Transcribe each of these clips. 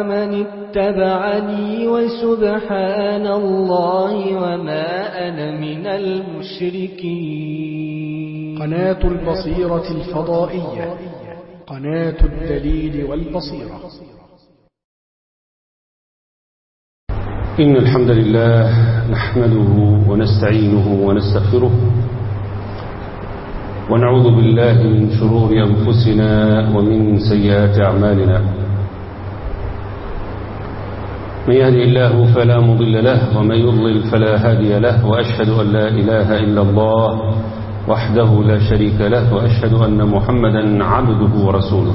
من اتبعني وسبحان الله وما أنا من المشركين. قناة البصيرة الفضائية، قناة الدليل والبصيرة. إن الحمد لله نحمده ونستعينه ونستغفره ونعوذ بالله من شرور أنفسنا ومن سيئات أعمالنا. من يهدي الله فلا مضل له ومن يضلل فلا هادي له، وأشهد أن لا إله إلا الله وحده لا شريك له، وأشهد أن محمدا عبده ورسوله.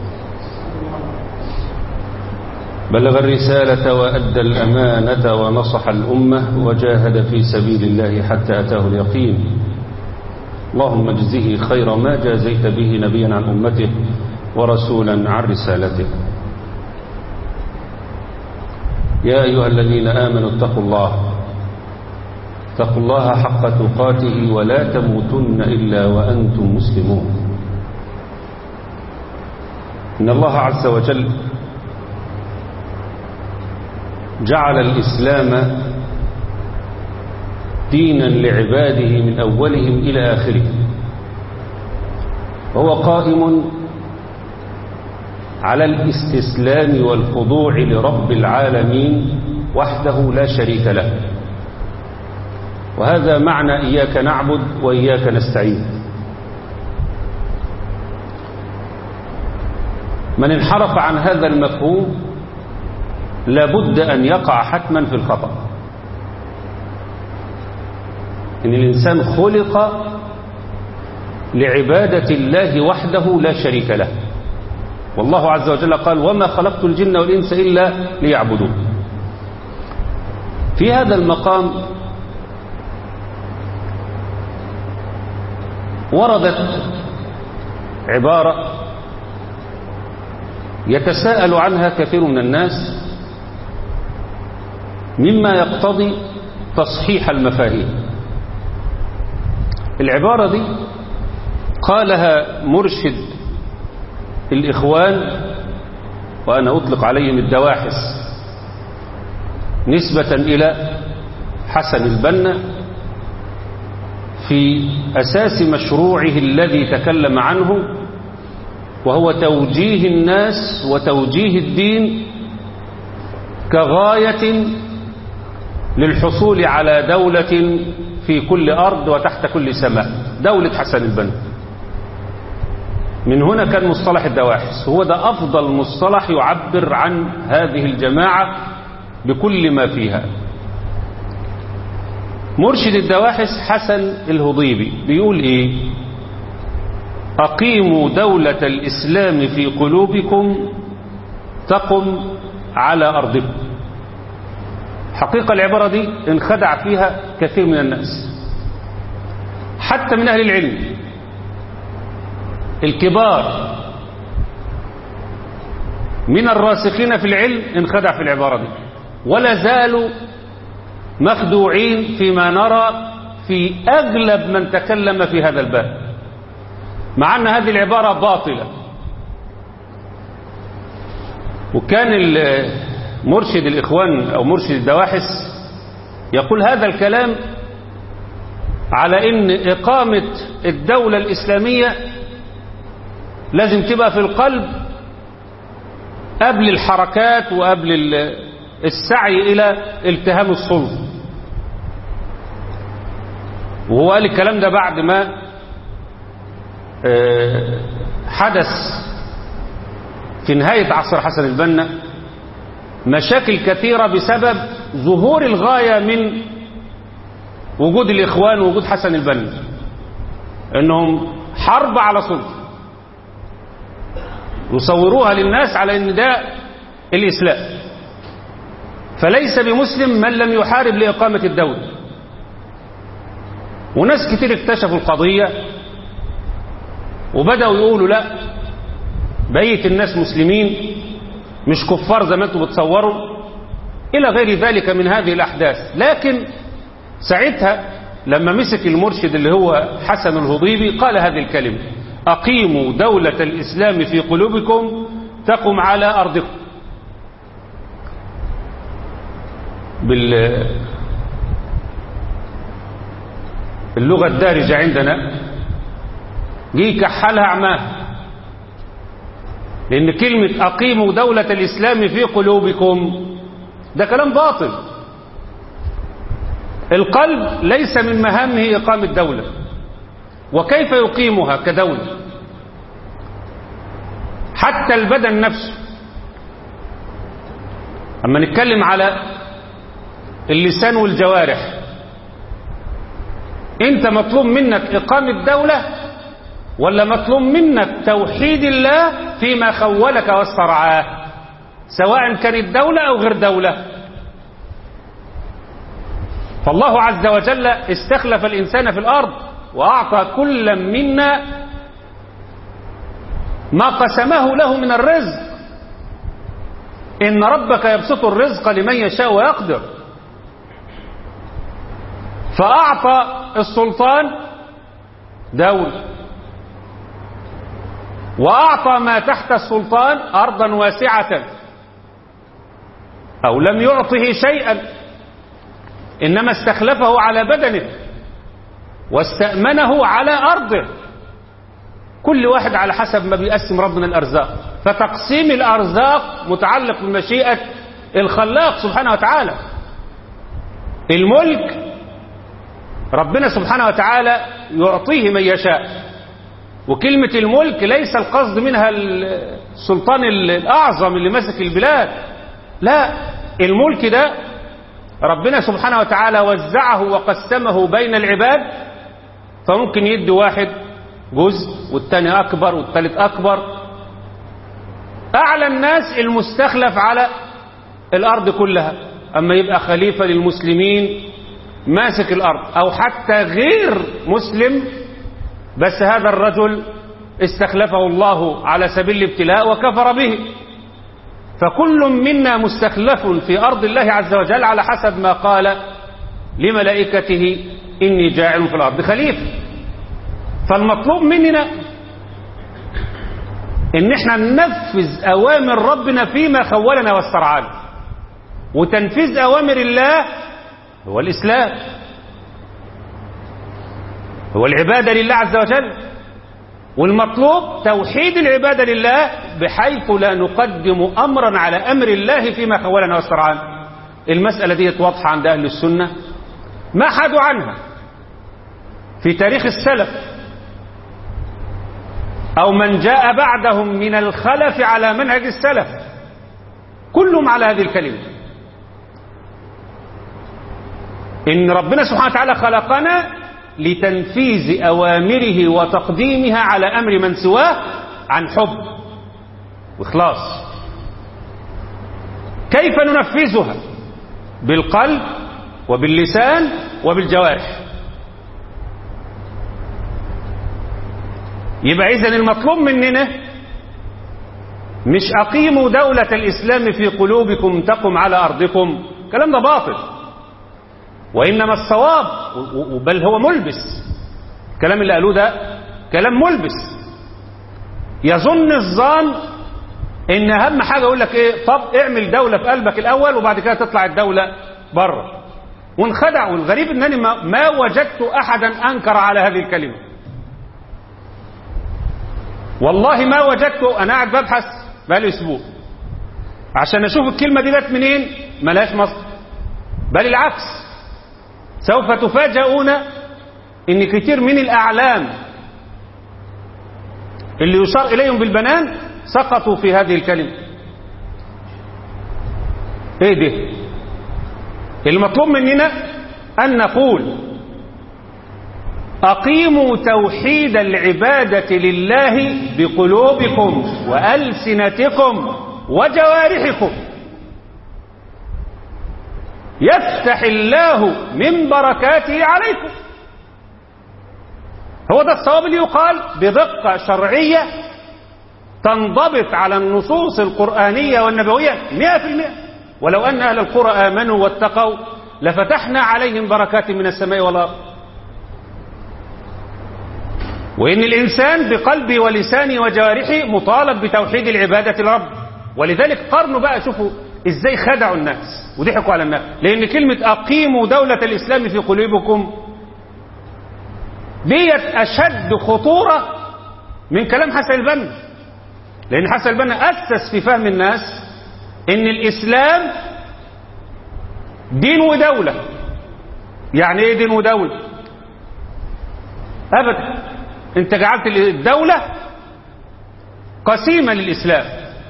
بلغ الرسالة وأدى الأمانة ونصح الأمة وجاهد في سبيل الله حتى أتاه اليقين. اللهم اجزه خير ما جازيت به نبيا عن أمته ورسولا عن رسالته. يا أيها الذين آمنوا اتقوا الله حق تقاته ولا تموتن إلا وأنتم مسلمون. إن الله عز وجل جعل الإسلام دينا لعباده من أولهم إلى آخره، وهو قائم على الاستسلام والخضوع لرب العالمين وحده لا شريك له. وهذا معنى إياك نعبد وإياك نستعين. من انحرف عن هذا المفهوم لابد أن يقع حتما في الخطأ. إن الإنسان خلق لعبادة الله وحده لا شريك له، والله عز وجل قال: وما خلقت الجن والإنس إلا ليعبدون. في هذا المقام وردت عبارة يتساءل عنها كثير من الناس، مما يقتضي تصحيح المفاهيم. العبارة دي قالها مرشد الإخوان، وأنا أطلق عليهم الدواحس نسبة إلى حسن البنا، في أساس مشروعه الذي تكلم عنه، وهو توجيه الناس وتوجيه الدين كغاية للحصول على دولة في كل أرض وتحت كل سماء، دولة حسن البنا. من هنا كان مصطلح الدواحس هو ده أفضل مصطلح يعبر عن هذه الجماعة بكل ما فيها. مرشد الدواحس حسن الهضيبي بيقول إيه؟ أقيموا دولة الإسلام في قلوبكم تقم على أرضكم. حقيقة العبارة دي انخدع فيها كثير من الناس، حتى من أهل العلم الكبار من الراسخين في العلم انخدع في العبارة دي، ولا زالوا مخدوعين فيما نرى في أغلب من تكلم في هذا الباب، مع أن هذه العبارة باطلة. وكان مرشد الإخوان أو مرشد الدواحس يقول هذا الكلام على إن إقامة الدولة الإسلامية لازم تبقى في القلب قبل الحركات وقبل السعي إلى التهام السلطة. وهو قال الكلام ده بعد ما حدث في نهاية عصر حسن البنا مشاكل كثيرة بسبب ظهور الغاية من وجود الإخوان ووجود حسن البنا، إنهم حرب على سلطة يصوروها للناس على إن ده الإسلام، فليس بمسلم من لم يحارب لإقامة الدولة. وناس كتير اكتشفوا القضية وبدأوا يقولوا لا، بقية الناس مسلمين مش كفار زي ما انتم بتصوروا، إلى غير ذلك من هذه الأحداث. لكن ساعتها لما مسك المرشد اللي هو حسن الهضيبي قال هذه الكلمة: أقيموا دولة الإسلام في قلوبكم تقم على أرضكم. باللغة الدارجة عندنا جه كحلها عماها، لأن كلمة أقيموا دولة الإسلام في قلوبكم ده كلام باطل. القلب ليس من مهامه إقامة دولة، وكيف يقيمها كدولة؟ حتى البدن نفسه، أما نتكلم على اللسان والجوارح، أنت مطلوب منك إقامة دولة ولا مطلوب منك توحيد الله فيما خولك واسترعاه، سواء كانت دولة أو غير دولة؟ فالله عز وجل استخلف الإنسان في الأرض وأعطى كل منا ما قسمه له من الرزق. إن ربك يبسط الرزق لمن يشاء ويقدر، فأعطى السلطان دولة، وأعطى ما تحت السلطان أرضا واسعة، أو لم يعطه شيئا، إنما استخلفه على بدنه واستأمنه على أرضه، كل واحد على حسب ما بيقسم ربنا الأرزاق. فتقسيم الأرزاق متعلق بمشيئة الخلاق سبحانه وتعالى. الملك ربنا سبحانه وتعالى يعطيه من يشاء، وكلمة الملك ليس القصد منها السلطان الأعظم اللي مسك البلاد، لا، الملك ده ربنا سبحانه وتعالى وزعه وقسمه بين العباد، فممكن يدي واحد جزء والتاني أكبر والتالت أكبر. أعلى الناس المستخلف على الأرض كلها، أما يبقى خليفة للمسلمين ماسك الأرض، أو حتى غير مسلم بس هذا الرجل استخلفه الله على سبيل الابتلاء وكفر به، فكل منا مستخلف في أرض الله عز وجل على حسب ما قال لملائكته إني جاعل في الأرض خليفة. فالمطلوب مننا إن احنا ننفذ أوامر ربنا فيما خولنا واسترعانا، وتنفيذ أوامر الله هو الإسلام، هو العبادة لله عز وجل، والمطلوب توحيد العبادة لله بحيث لا نقدم أمرا على أمر الله فيما خولنا واسترعانا. المسألة دي واضحة عند أهل السنة، ما حدوا عنها في تاريخ السلف أو من جاء بعدهم من الخلف على منهج السلف، كلهم على هذه الكلمة، إن ربنا سبحانه وتعالى خلقنا لتنفيذ أوامره وتقديمها على أمر من سواه عن حب وإخلاص. كيف ننفذها؟ بالقلب وباللسان وبالجوارح. يبقى إذن المطلوب مننا مش أقيموا دولة الإسلام في قلوبكم تقم على أرضكم، الكلام ده باطل، وإنما الصواب، بل هو ملبس، الكلام اللي قالوه ده كلام ملبس. يظن الظان إن أهم حاجة يقول لك إيه، طب اعمل دولة في قلبك الأول وبعد كده تطلع الدولة بره، وانخدع. والغريب أنني ما وجدت أحدا أنكر على هذه الكلمة، والله ما وجدته. أنا قاعد ببحث بقالي أسبوع عشان أشوف الكلمة دي جت منين، ملهاش مصدر، بل العكس، سوف تفاجئون ان كتير من الاعلام اللي يشار اليهم بالبنان سقطوا في هذه الكلمة. ايه ده؟ المطلوب مننا ان نقول اقيموا توحيد العبادة لله بقلوبكم وألسنتكم وجوارحكم، يفتح الله من بركاته عليكم. هو ده الصواب اللي يقال بدقة شرعية تنضبط على النصوص القرآنية والنبوية 100%. ولو أن أهل القرى آمنوا واتقوا لفتحنا عليهم بركات من السماء والأرض. وإن الإنسان بقلبه ولسانه وجوارحه مطالب بتوحيد العبادة لرب. ولذلك قارنوا بقى، شوفوا إزاي خدعوا الناس. وضحكوا على الناس، لأن كلمة أقيموا دولة الإسلام في قلوبكم ديت أشد خطورة من كلام حسن البنا، لأن حسن البنا أسس في فهم الناس إن الإسلام دين ودولة. يعني إيه دين ودولة؟ أبدا، أنت جعلت الدولة قسيمة للإسلام،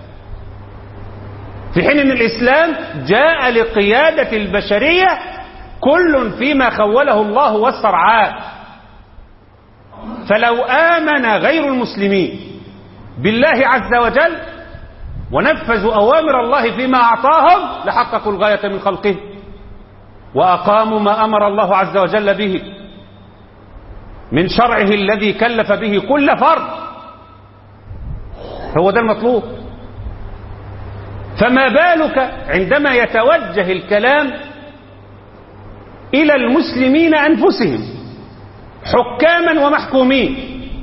في حين أن الإسلام جاء لقيادة البشرية كل فيما خوله الله واسترعاه. فلو آمن غير المسلمين بالله عز وجل ونفذوا أوامر الله فيما أعطاهم لحققوا الغاية من خلقه وأقاموا ما أمر الله عز وجل به من شرعه الذي كلف به كل فرد. هو ده المطلوب. فما بالك عندما يتوجه الكلام إلى المسلمين أنفسهم حكاما ومحكومين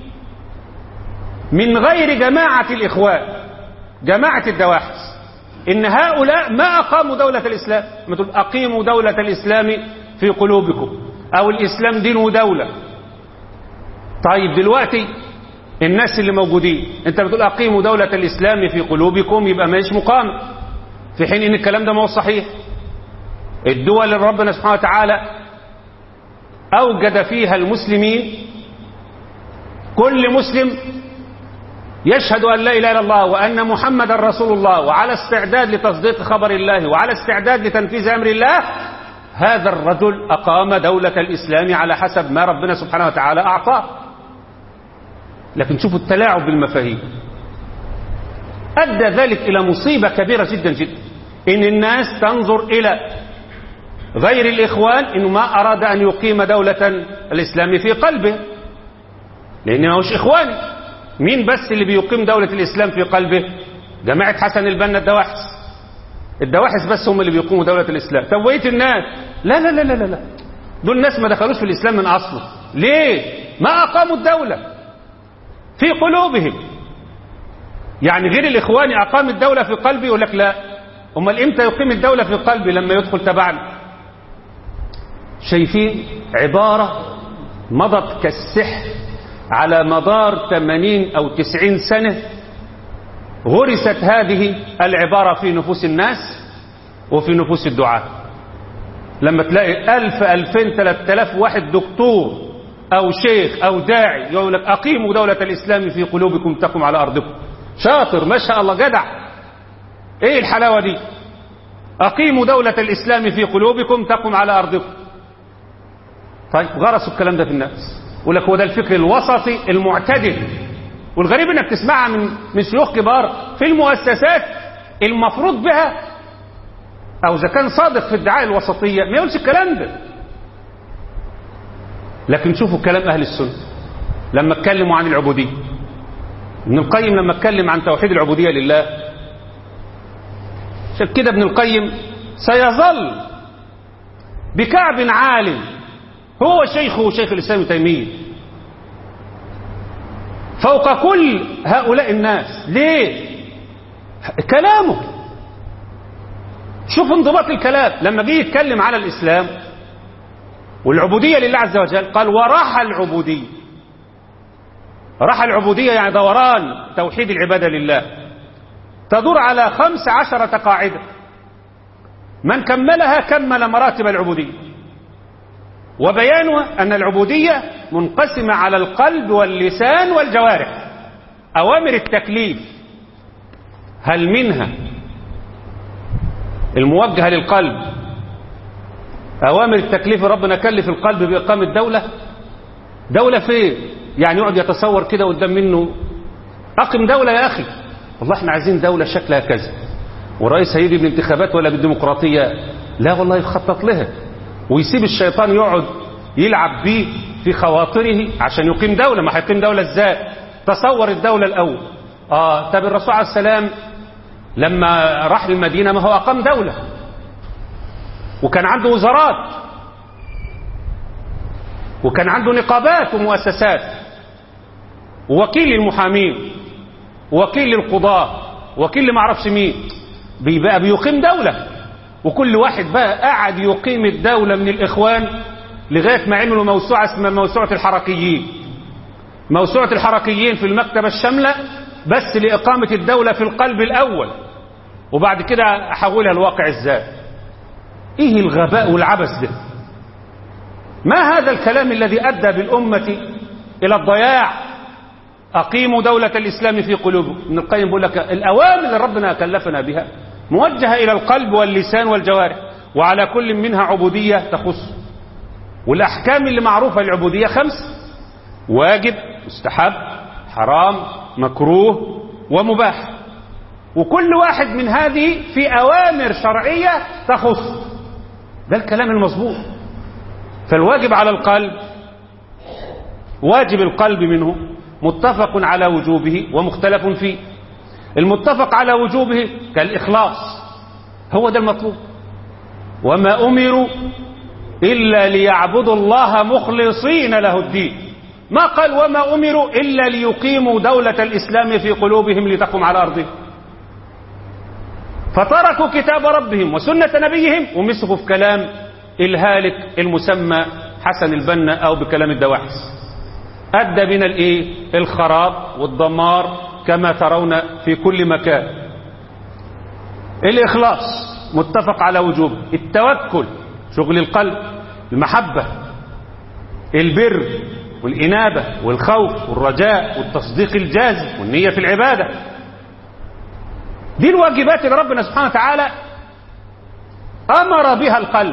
من غير جماعة الإخوان، جماعة الدواحس، إن هؤلاء ما أقاموا دولة الإسلام. ما تقول أقيموا دولة الإسلام في قلوبكم أو الإسلام دين ودولة. طيب دلوقتي الناس اللي موجودين انت بتقول أقيموا دولة الإسلام في قلوبكم، يبقى ماشي مقام، في حين ان الكلام ده ما هو صحيح. الدول اللي ربنا سبحانه وتعالى أوجد فيها المسلمين كل مسلم يشهد أن لا إله إلا الله وأن محمد رسول الله وعلى استعداد لتصديق خبر الله وعلى استعداد لتنفيذ أمر الله، هذا الرجل أقام دولة الإسلام على حسب ما ربنا سبحانه وتعالى أعطاه. لكن شوفوا التلاعب بالمفاهيم أدى ذلك إلى مصيبة كبيرة جدا جدا، إن الناس تنظر إلى غير الإخوان إنه ما أراد أن يقيم دولة الإسلام في قلبه، لأنه مش إخواني. مين بس اللي بيقيم دولة الإسلام في قلبه؟ جماعة حسن البنا الدواحس. الدواحس بس هم اللي بيقوموا دولة الإسلام. طب وقيت الناس لا لا لا لا لا، دول الناس ما دخلوش في الإسلام من أصله. ليه؟ ما أقاموا الدولة في قلوبهم. يعني غير الإخواني أقام الدولة في قلبي، يقول لك لا، أمال إمتى يقيم الدولة في قلبي؟ لما يدخل تبعنا. شايفين عبارة مضت كالسحر على مدار 80 أو 90 سنة، غرست هذه العبارة في نفوس الناس وفي نفوس الدعاة. لما تلاقي 1000 2000 3000 واحد دكتور أو شيخ أو داعي يقول لك أقيموا دولة الإسلام في قلوبكم تقم على أرضكم، شاطر ما شاء الله جدع، إيه الحلاوة دي؟ أقيموا دولة الإسلام في قلوبكم تقم على أرضكم. طيب غرسوا الكلام ده في الناس، يقول لك هو ده الفكر الوسطي المعتدل. والغريب انك تسمعها من شيوخ كبار في المؤسسات المفروض بها، او اذا كان صادق في ادعاء الوسطيه ما يقولش الكلام ده. لكن شوفوا كلام اهل السنه لما اتكلموا عن العبوديه. ابن القيم لما اتكلم عن توحيد العبوديه لله، شوف كده ابن القيم سيظل بكعب عالٍ هو شيخه شيخ الإسلام ابن تيمية فوق كل هؤلاء الناس. ليه؟ كلامه. شوف انضباط الكلام. لما جه يتكلم على الإسلام والعبودية لله عز وجل قال ورحى العبودية. رحى العبودية يعني دوران توحيد العبادة لله، تدور على 15 قاعدة، من كملها كمل مراتب العبودية. وبيانها أن العبودية منقسمة على القلب واللسان والجوارح. أوامر التكليف هل منها الموجهة للقلب؟ أوامر التكليف ربنا كلف القلب بإقامة دولة. دولة فين؟ يعني يقعد يتصور كده قدام منه أقم دولة يا أخي، والله احنا عايزين دولة شكلها كذا، والرئيس هيجي بالانتخابات ولا بالديمقراطية؟ لا والله يخطط لها ويسيب الشيطان يقعد يلعب بيه في خواطره عشان يقيم دولة. ما هيقيم دولة ازاي؟ تصور الدولة الأول. طب الرسول عليه السلام لما راح المدينة ما هو أقام دولة، وكان عنده وزارات، وكان عنده نقابات ومؤسسات، ووكيل للمحامين، ووكيل للقضاة، ووكيل لمعرفش مين، بيبقى بيقيم دولة. وكل واحد بقى قاعد يقيم الدولة من الإخوان لغاية ما عملوا موسوعة اسمها موسوعة الحركيين. موسوعة الحركيين في المكتبة الشاملة بس لإقامة الدولة في القلب الأول، وبعد كده أحولها الواقع ازاي. ايه الغباء والعبث ده؟ ما هذا الكلام الذي أدى بالأمة إلى الضياع؟ أقيموا دولة الإسلام في قلوبكم. ابن القيم بيقول لك الأوامر اللي ربنا كلفنا بها موجهة إلى القلب واللسان والجوارح، وعلى كل منها عبودية تخص. والأحكام اللي معروفة للعبودية 5: واجب، مستحب، حرام، مكروه، ومباح. وكل واحد من هذه في أوامر شرعية تخص. ده الكلام المظبوط. فالواجب على القلب، واجب القلب منه متفق على وجوبه ومختلف فيه. المتفق على وجوبه كالإخلاص، هو ده المطلوب. وما أمروا إلا ليعبدوا الله مخلصين له الدين. ما قال وما أمروا إلا ليقيموا دولة الإسلام في قلوبهم لتقم على أرضهم. فتركوا كتاب ربهم وسنة نبيهم ومسكوا في كلام الهالك المسمى حسن البنا أو بكلام الدواحس. أدى بنا الخراب والدمار كما ترون في كل مكان. الإخلاص متفق على وجوبه. التوكل شغل القلب، المحبة، البر والإنابة والخوف والرجاء والتصديق الجازم والنية في العبادة. دي الواجبات اللي ربنا سبحانه وتعالى أمر بها القلب.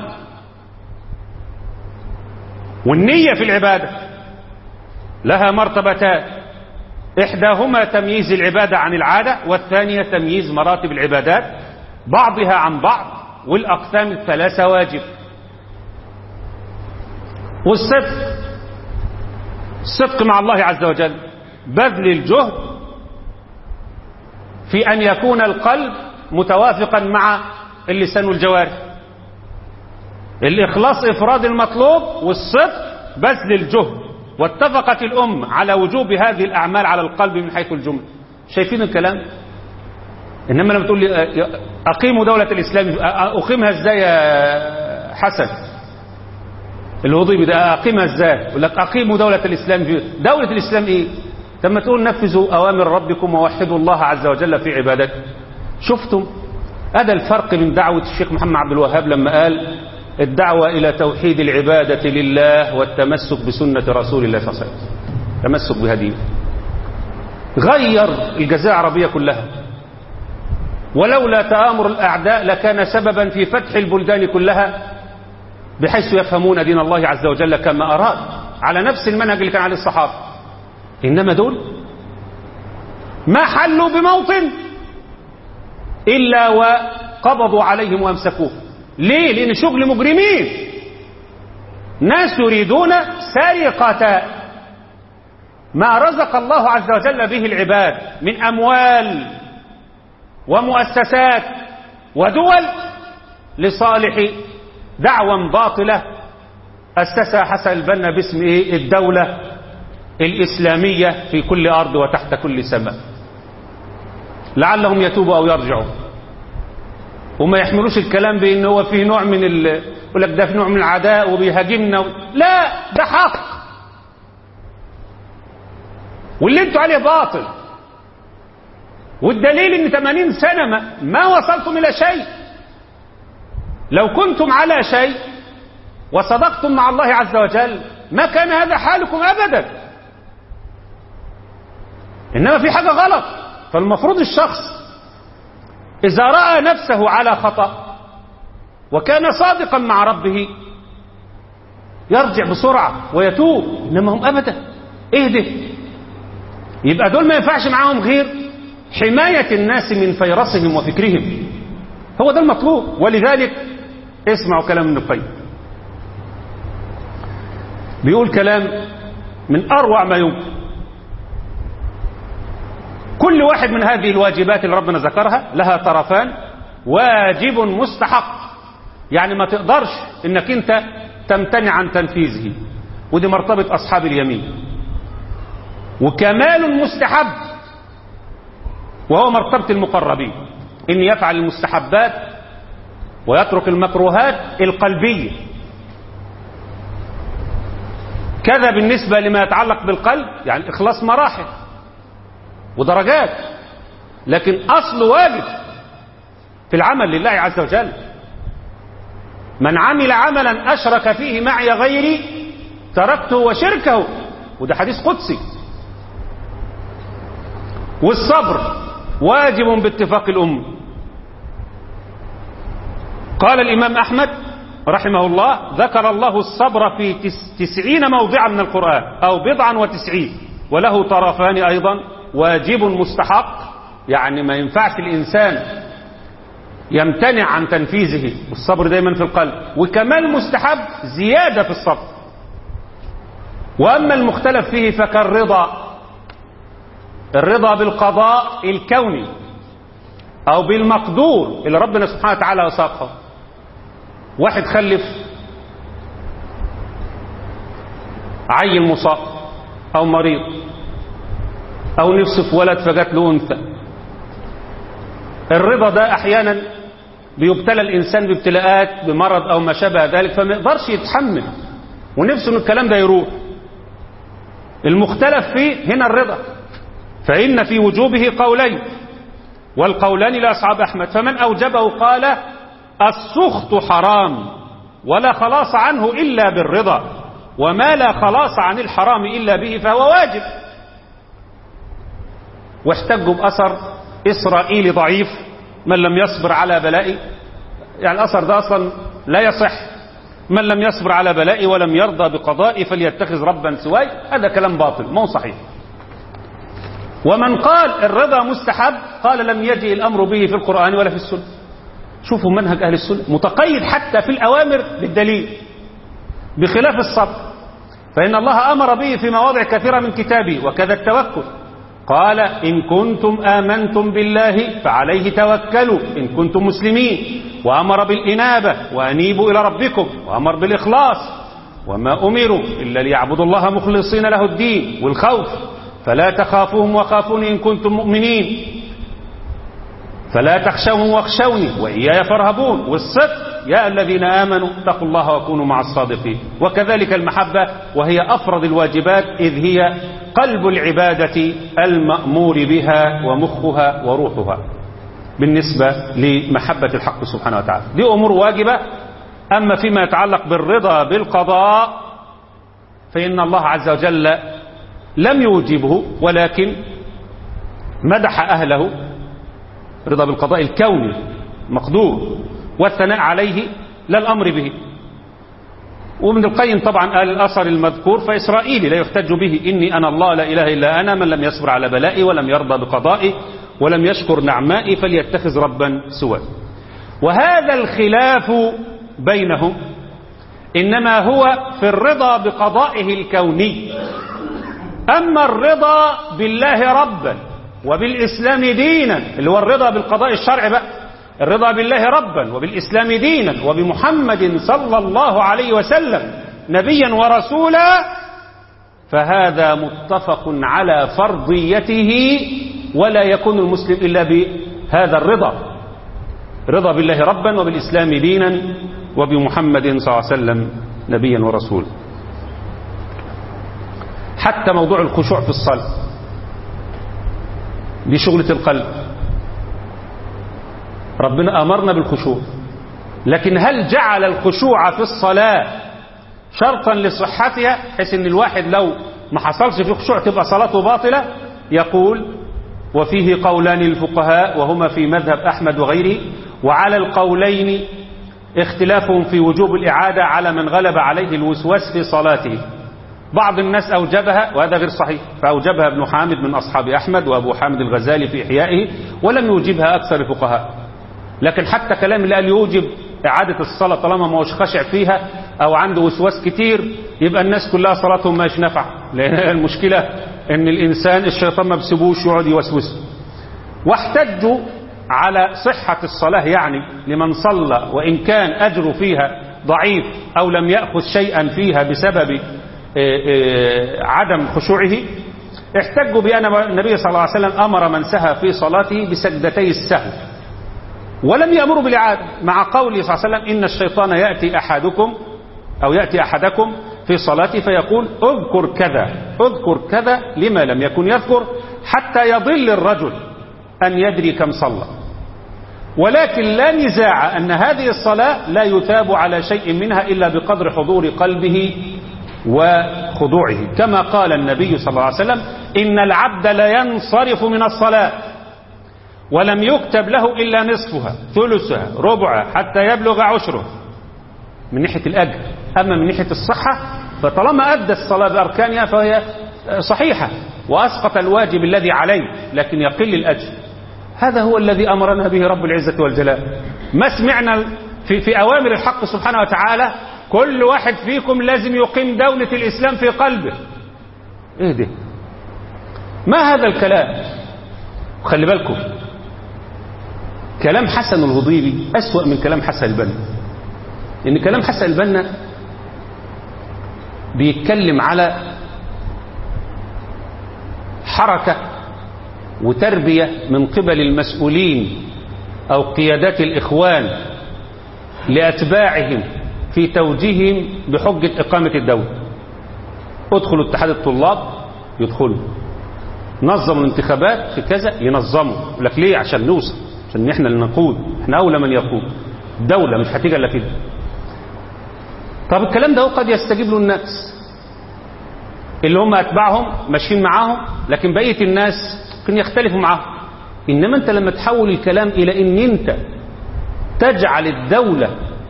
والنية في العبادة لها مرتبتان: إحداهما تمييز العبادة عن العادة، والثانية تمييز مراتب العبادات بعضها عن بعض، والأقسام الثلاثة واجب. الصدق مع الله عز وجل، بذل الجهد في أن يكون القلب متوافقا مع اللسان والجوارح. الإخلاص إفراد المطلوب، والصدق بذل الجهد. واتفقت الأمة على وجوب هذه الأعمال على القلب من حيث الجملة. شايفين الكلام؟ إنما لما تقول لي أقيموا دولة الإسلام، أقيمها إزاي يا حسن الوضيبي ده؟ أقيمها إزاي؟ يقول لك أقيموا دولة الإسلام. في دولة الإسلام إيه؟ لما تقول نفذوا أوامر ربكم ووحدوا الله عز وجل في عبادته. شفتم؟ هذا الفرق من دعوة الشيخ محمد عبد الوهاب لما قال الدعوة إلى توحيد العبادة لله والتمسك بسنة رسول الله صلى الله عليه وسلم. تمسك بهديه غير الجزيرة العربية كلها، ولولا تآمر الأعداء لكان سببا في فتح البلدان كلها بحيث يفهمون دين الله عز وجل كما أراد على نفس المنهج اللي كان عليه الصحابة. إنما دول ما حلوا بموطن إلا وقبضوا عليهم وامسكوه. ليه؟ لأن شغل مجرمين، ناس يريدون سرقة ما رزق الله عز وجل به العباد من أموال ومؤسسات ودول لصالح دعوة باطلة أسسها حسن البنا باسم الدولة الإسلامية في كل أرض وتحت كل سماء، لعلهم يتوبوا أو يرجعوا. وما يحملوش الكلام بأنه هو فيه نوع من يقول لك ده في نوع من العداء وبيهاجمنا لا، ده حق، واللي انتوا عليه باطل. والدليل ان 80 سنة ما وصلتم إلى شيء. لو كنتم على شيء وصدقتم مع الله عز وجل ما كان هذا حالكم أبدا. إنما في حاجة غلط. فالمفروض الشخص إذا رأى نفسه على خطأ وكان صادقا مع ربه يرجع بسرعة ويتوب. إنما هم أبدا ده؟ يبقى دول ما ينفعش معاهم غير حماية الناس من فيرسهم وفكرهم. هو ده المطلوب. ولذلك اسمعوا كلام ابن القيم، بيقول كلام من أروع ما يمكن. كل واحد من هذه الواجبات اللي ربنا ذكرها لها طرفان: واجب مستحق، يعني ما تقدرش انك انت تمتنع عن تنفيذه، ودي مرتبة أصحاب اليمين. وكمال مستحب، وهو مرتبة المقربين، إن يفعل المستحبات ويترك المكروهات القلبية. كذا بالنسبة لما يتعلق بالقلب، يعني الإخلاص مراحل ودرجات، لكن أصل واجب في العمل لله عز وجل. من عمل عملا أشرك فيه معي غيري تركته وشركه، وده حديث قدسي. والصبر واجب باتفاق الأمة. قال الإمام أحمد رحمه الله: ذكر الله الصبر في 90 موضعا من القرآن أو 90، وله طرفان أيضا: واجب مستحق، يعني ما ينفعش الإنسان يمتنع عن تنفيذه، والصبر دايما في القلب، وكمال مستحب زيادة في الصبر. وأما المختلف فيه فكالرضا، الرضا بالقضاء الكوني أو بالمقدور اللي ربنا سبحانه وتعالى وساقه. واحد خلف عيل مصاب أو مريض أو نفسه في ولد فجات له أنثى. الرضا ده أحيانا بيبتلى الإنسان بابتلاءات بمرض أو ما شابه ذلك، فما يقدرش يتحمل ونفسه إن الكلام ده يروح. المختلف فيه هنا الرضا، فإن في وجوبه قولين، والقولان لأصحاب أحمد، فمن أوجبه قال: السخط حرام ولا خلاص عنه إلا بالرضا، وما لا خلاص عن الحرام إلا به فهو واجب. واحتجوا بأثر إسرائيلي ضعيف: من لم يصبر على بلائي، يعني الأثر ده أصلا لا يصح. من لم يصبر على بلائي ولم يرضى بقضائي فليتخذ ربا سواي، هذا كلام باطل مو صحيح. ومن قال الرضا مستحب قال: لم يجئ الأمر به في القرآن ولا في السنة. شوفوا منهج أهل السنة متقيد حتى في الأوامر بالدليل، بخلاف الصبر فإن الله أمر به في مواضع كثيرة من كتابه، وكذا التوكل. قال: إن كنتم آمنتم بالله فعليه توكلوا إن كنتم مسلمين، وأمر بالإنابة وأنيبوا إلى ربكم، وأمر بالإخلاص، وما أمروا إلا ليعبدوا الله مخلصين له الدين، والخوف: فلا تخافوهم وخافوني إن كنتم مؤمنين، فلا تخشوهم واخشوني وإياي فارهبون، والصدق: يا الذين آمنوا اتقوا الله وكونوا مع الصادقين. وكذلك المحبة، وهي أفرض الواجبات، إذ هي قلب العبادة المأمور بها ومخها وروحها بالنسبة لمحبة الحق سبحانه وتعالى. دي أمور واجبة. أما فيما يتعلق بالرضا بالقضاء فإن الله عز وجل لم يوجبه، ولكن مدح أهله. رضا بالقضاء الكوني مقدور، والثناء عليه لا الأمر به. وابن القيم طبعا قال الأثر المذكور فإسرائيلي لا يحتج به: إني أنا الله لا إله إلا أنا، من لم يصبر على بلائي ولم يرضى بقضائي ولم يشكر نعمائي فليتخذ ربا سواه. وهذا الخلاف بينهم إنما هو في الرضا بقضائه الكوني. أما الرضا بالله ربا وبالإسلام دينا، اللي هو الرضا بالقضاء الشرعي بقى، الرضا بالله ربا وبالإسلام دينا وبمحمد صلى الله عليه وسلم نبيا ورسولا، فهذا متفق على فرضيته، ولا يكون المسلم إلا بهذا الرضا: رضا بالله ربا وبالإسلام دينا وبمحمد صلى الله عليه وسلم نبيا ورسولا. حتى موضوع الخشوع في الصلاة دي شغلة القلب. ربنا أمرنا بالخشوع، لكن هل جعل الخشوع في الصلاة شرطا لصحتها، حيث ان الواحد لو ما حصلش في خشوع تبقى صلاته باطلة؟ يقول: وفيه قولان للفقهاء وهما في مذهب أحمد وغيره، وعلى القولين اختلافهم في وجوب الإعادة على من غلب عليه الوسواس في صلاته. بعض الناس أوجبها وهذا غير صحيح، فأوجبها ابن حامد من أصحاب أحمد وأبو حامد الغزالي في إحيائه، ولم يوجبها أكثر الفقهاء. لكن حتى كلام اللي قال يوجب إعادة الصلاة طالما ما هوش خشع فيها أو عنده وسواس كتير، يبقى الناس كلها صلاتهم ماش نفع، لأن المشكلة إن الإنسان الشيطان ما بسيبوش يقعد يوسوس. واحتجوا على صحة الصلاة، يعني لمن صلى وإن كان أجره فيها ضعيف أو لم يأخذ شيئا فيها بسبب عدم خشوعه، احتجوا بأن النبي صلى الله عليه وسلم أمر من سهى في صلاته بسجدتي السهو، ولم يأمروا بالإعادة، مع قوله صلى الله عليه وسلم إن الشيطان يأتي أحدكم في صلاته فيقول اذكر كذا اذكر كذا لما لم يكن يذكر حتى يضل الرجل أن يدري كم صلى. ولكن لا نزاع أن هذه الصلاة لا يثاب على شيء منها إلا بقدر حضور قلبه وخضوعه، كما قال النبي صلى الله عليه وسلم إن العبد لا ينصرف من الصلاة ولم يكتب له إلا نصفها ثلثها ربعها حتى يبلغ عشره من ناحية الأجر. أما من ناحية الصحة فطالما أدى الصلاة بأركانها فهي صحيحة وأسقط الواجب الذي عليه، لكن يقل الأجر. هذا هو الذي أمرنا به رب العزة والجلال. ما سمعنا في أوامر الحق سبحانه وتعالى كل واحد فيكم لازم يقيم دولة الإسلام في قلبه. إيه ده؟ ما هذا الكلام؟ خلي بالكم، كلام حسن الهضيبي أسوأ من كلام حسن البنا. إن كلام حسن البنا بيتكلم على حركة وتربية من قبل المسؤولين أو قيادات الإخوان لأتباعهم في توجيههم بحجة إقامة الدولة. ادخلوا اتحاد الطلاب يدخلوا، نظموا الانتخابات في كذا ينظموا. يقول لك ليه؟ عشان نوصل، عشان احنا اللي نقود، احنا أولى من يقود. دولة مش هتيجي إلا كده. طب الكلام ده قد يستجيب له الناس اللي هم أتباعهم ماشيين معاهم، لكن بقية الناس ممكن يختلفوا معاهم. إنما أنت لما تحول الكلام إلى إن أنت تجعل الدولة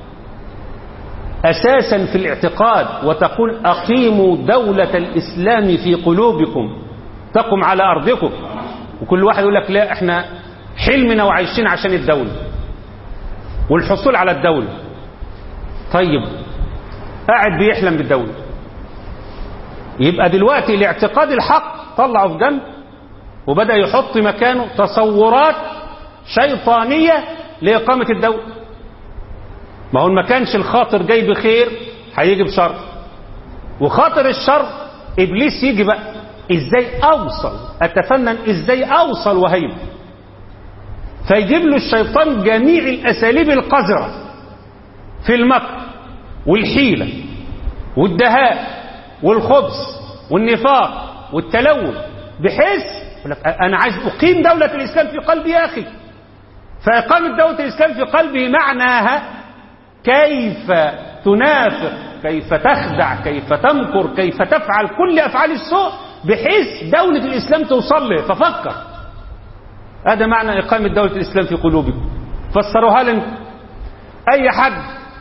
أساسا في الاعتقاد وتقول أقيموا دولة الإسلام في قلوبكم تقم على أرضكم، وكل واحد يقول لك لا احنا حلمنا وعايشين عشان الدولة والحصول على الدولة. طيب قاعد بيحلم بالدولة، يبقى دلوقتي الاعتقاد الحق طلعه في جنب وبدأ يحط مكانه تصورات شيطانية لإقامة الدولة. ما هو ما كانش الخاطر جاي بخير هيجي بشر، وخاطر الشر إبليس يجي بقى إزاي أوصل، أتفنن إزاي أوصل وهيب، فيجيب له الشيطان جميع الأساليب القذرة في المكر والحيلة والدهاء والخبث والنفاق والتلون، بحيث أنا عايز أقيم دولة الإسلام في قلبي يا أخي. فإقامة دولة الإسلام في قلبي معناها كيف تنافق، كيف تخدع، كيف تمكر، كيف تفعل كل أفعال السوء بحيث دولة الإسلام توصل له. ففكر، هذا معنى إقامة دولة الإسلام في قلوبكم. فسروها لنا أي حد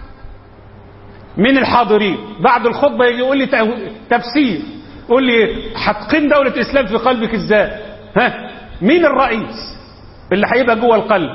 من الحاضرين بعد الخطبة يجي يقول لي تفسير، يقول لي هتقيم دولة الإسلام في قلبك إزاي؟ ها، مين الرئيس اللي هيبقى جوه القلب؟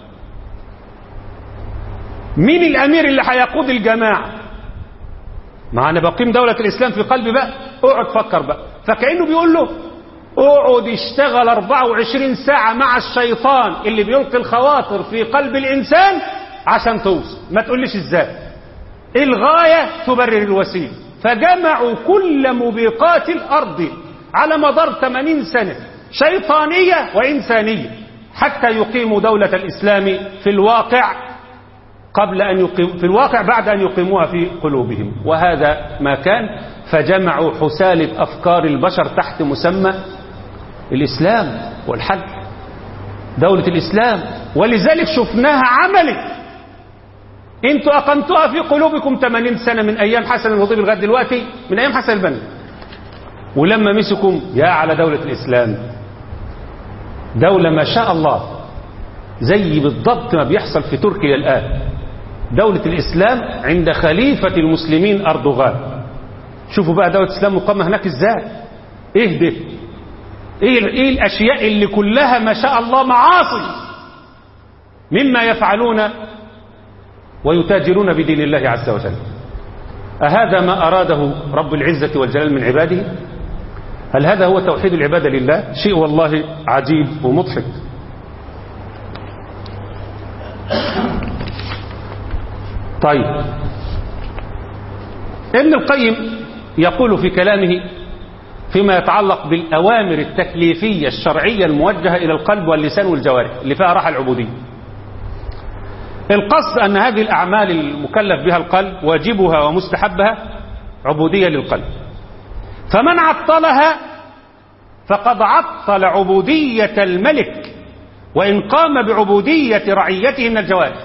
مين الأمير اللي هيقود الجماعة؟ ما أنا بقيم دولة الإسلام في قلبي بقى. اقعد فكر بقى. فكأنه بيقول له اقعد اشتغل 24 ساعة مع الشيطان اللي بيلقي الخواطر في قلب الإنسان عشان توصل. ما تقوليش ازاي، الغاية تبرر الوسيلة. فجمعوا كل موبقات الأرض على مدار 80 سنة شيطانية وإنسانية حتى يقيموا دولة الإسلام في الواقع في الواقع بعد أن يقيموها في قلوبهم. وهذا ما كان. فجمعوا حسالة أفكار البشر تحت مسمى الإسلام والحج، دولة الإسلام. ولذلك شفناها عملت. انتوا أقمتوها في قلوبكم 80 سنة من أيام حسن الهضيبي لغاية دلوقتي، من أيام حسن البنا. ولما مسكم يا على دولة الإسلام، دولة ما شاء الله زي بالضبط ما بيحصل في تركيا الآن. دولة الإسلام عند خليفة المسلمين أردوغان. شوفوا بقى دولة الإسلام مقامة هناك إزاي. إيه ده؟ إيه الأشياء اللي كلها ما شاء الله معاصي مما يفعلون ويتاجرون بدين الله عز وجل. أهذا ما أراده رب العزة والجلال من عباده؟ هل هذا هو توحيد العبادة لله؟ شيء والله عجيب ومضحك. طيب، ابن القيم يقول في كلامه فيما يتعلق بالأوامر التكليفية الشرعية الموجهة إلى القلب واللسان والجوارح اللي فيها راحة العبودية، القصد أن هذه الأعمال المكلف بها القلب واجبها ومستحبها عبودية للقلب، فمن عطلها فقد عطل عبودية الملك وإن قام بعبودية رعيته من الجوارح.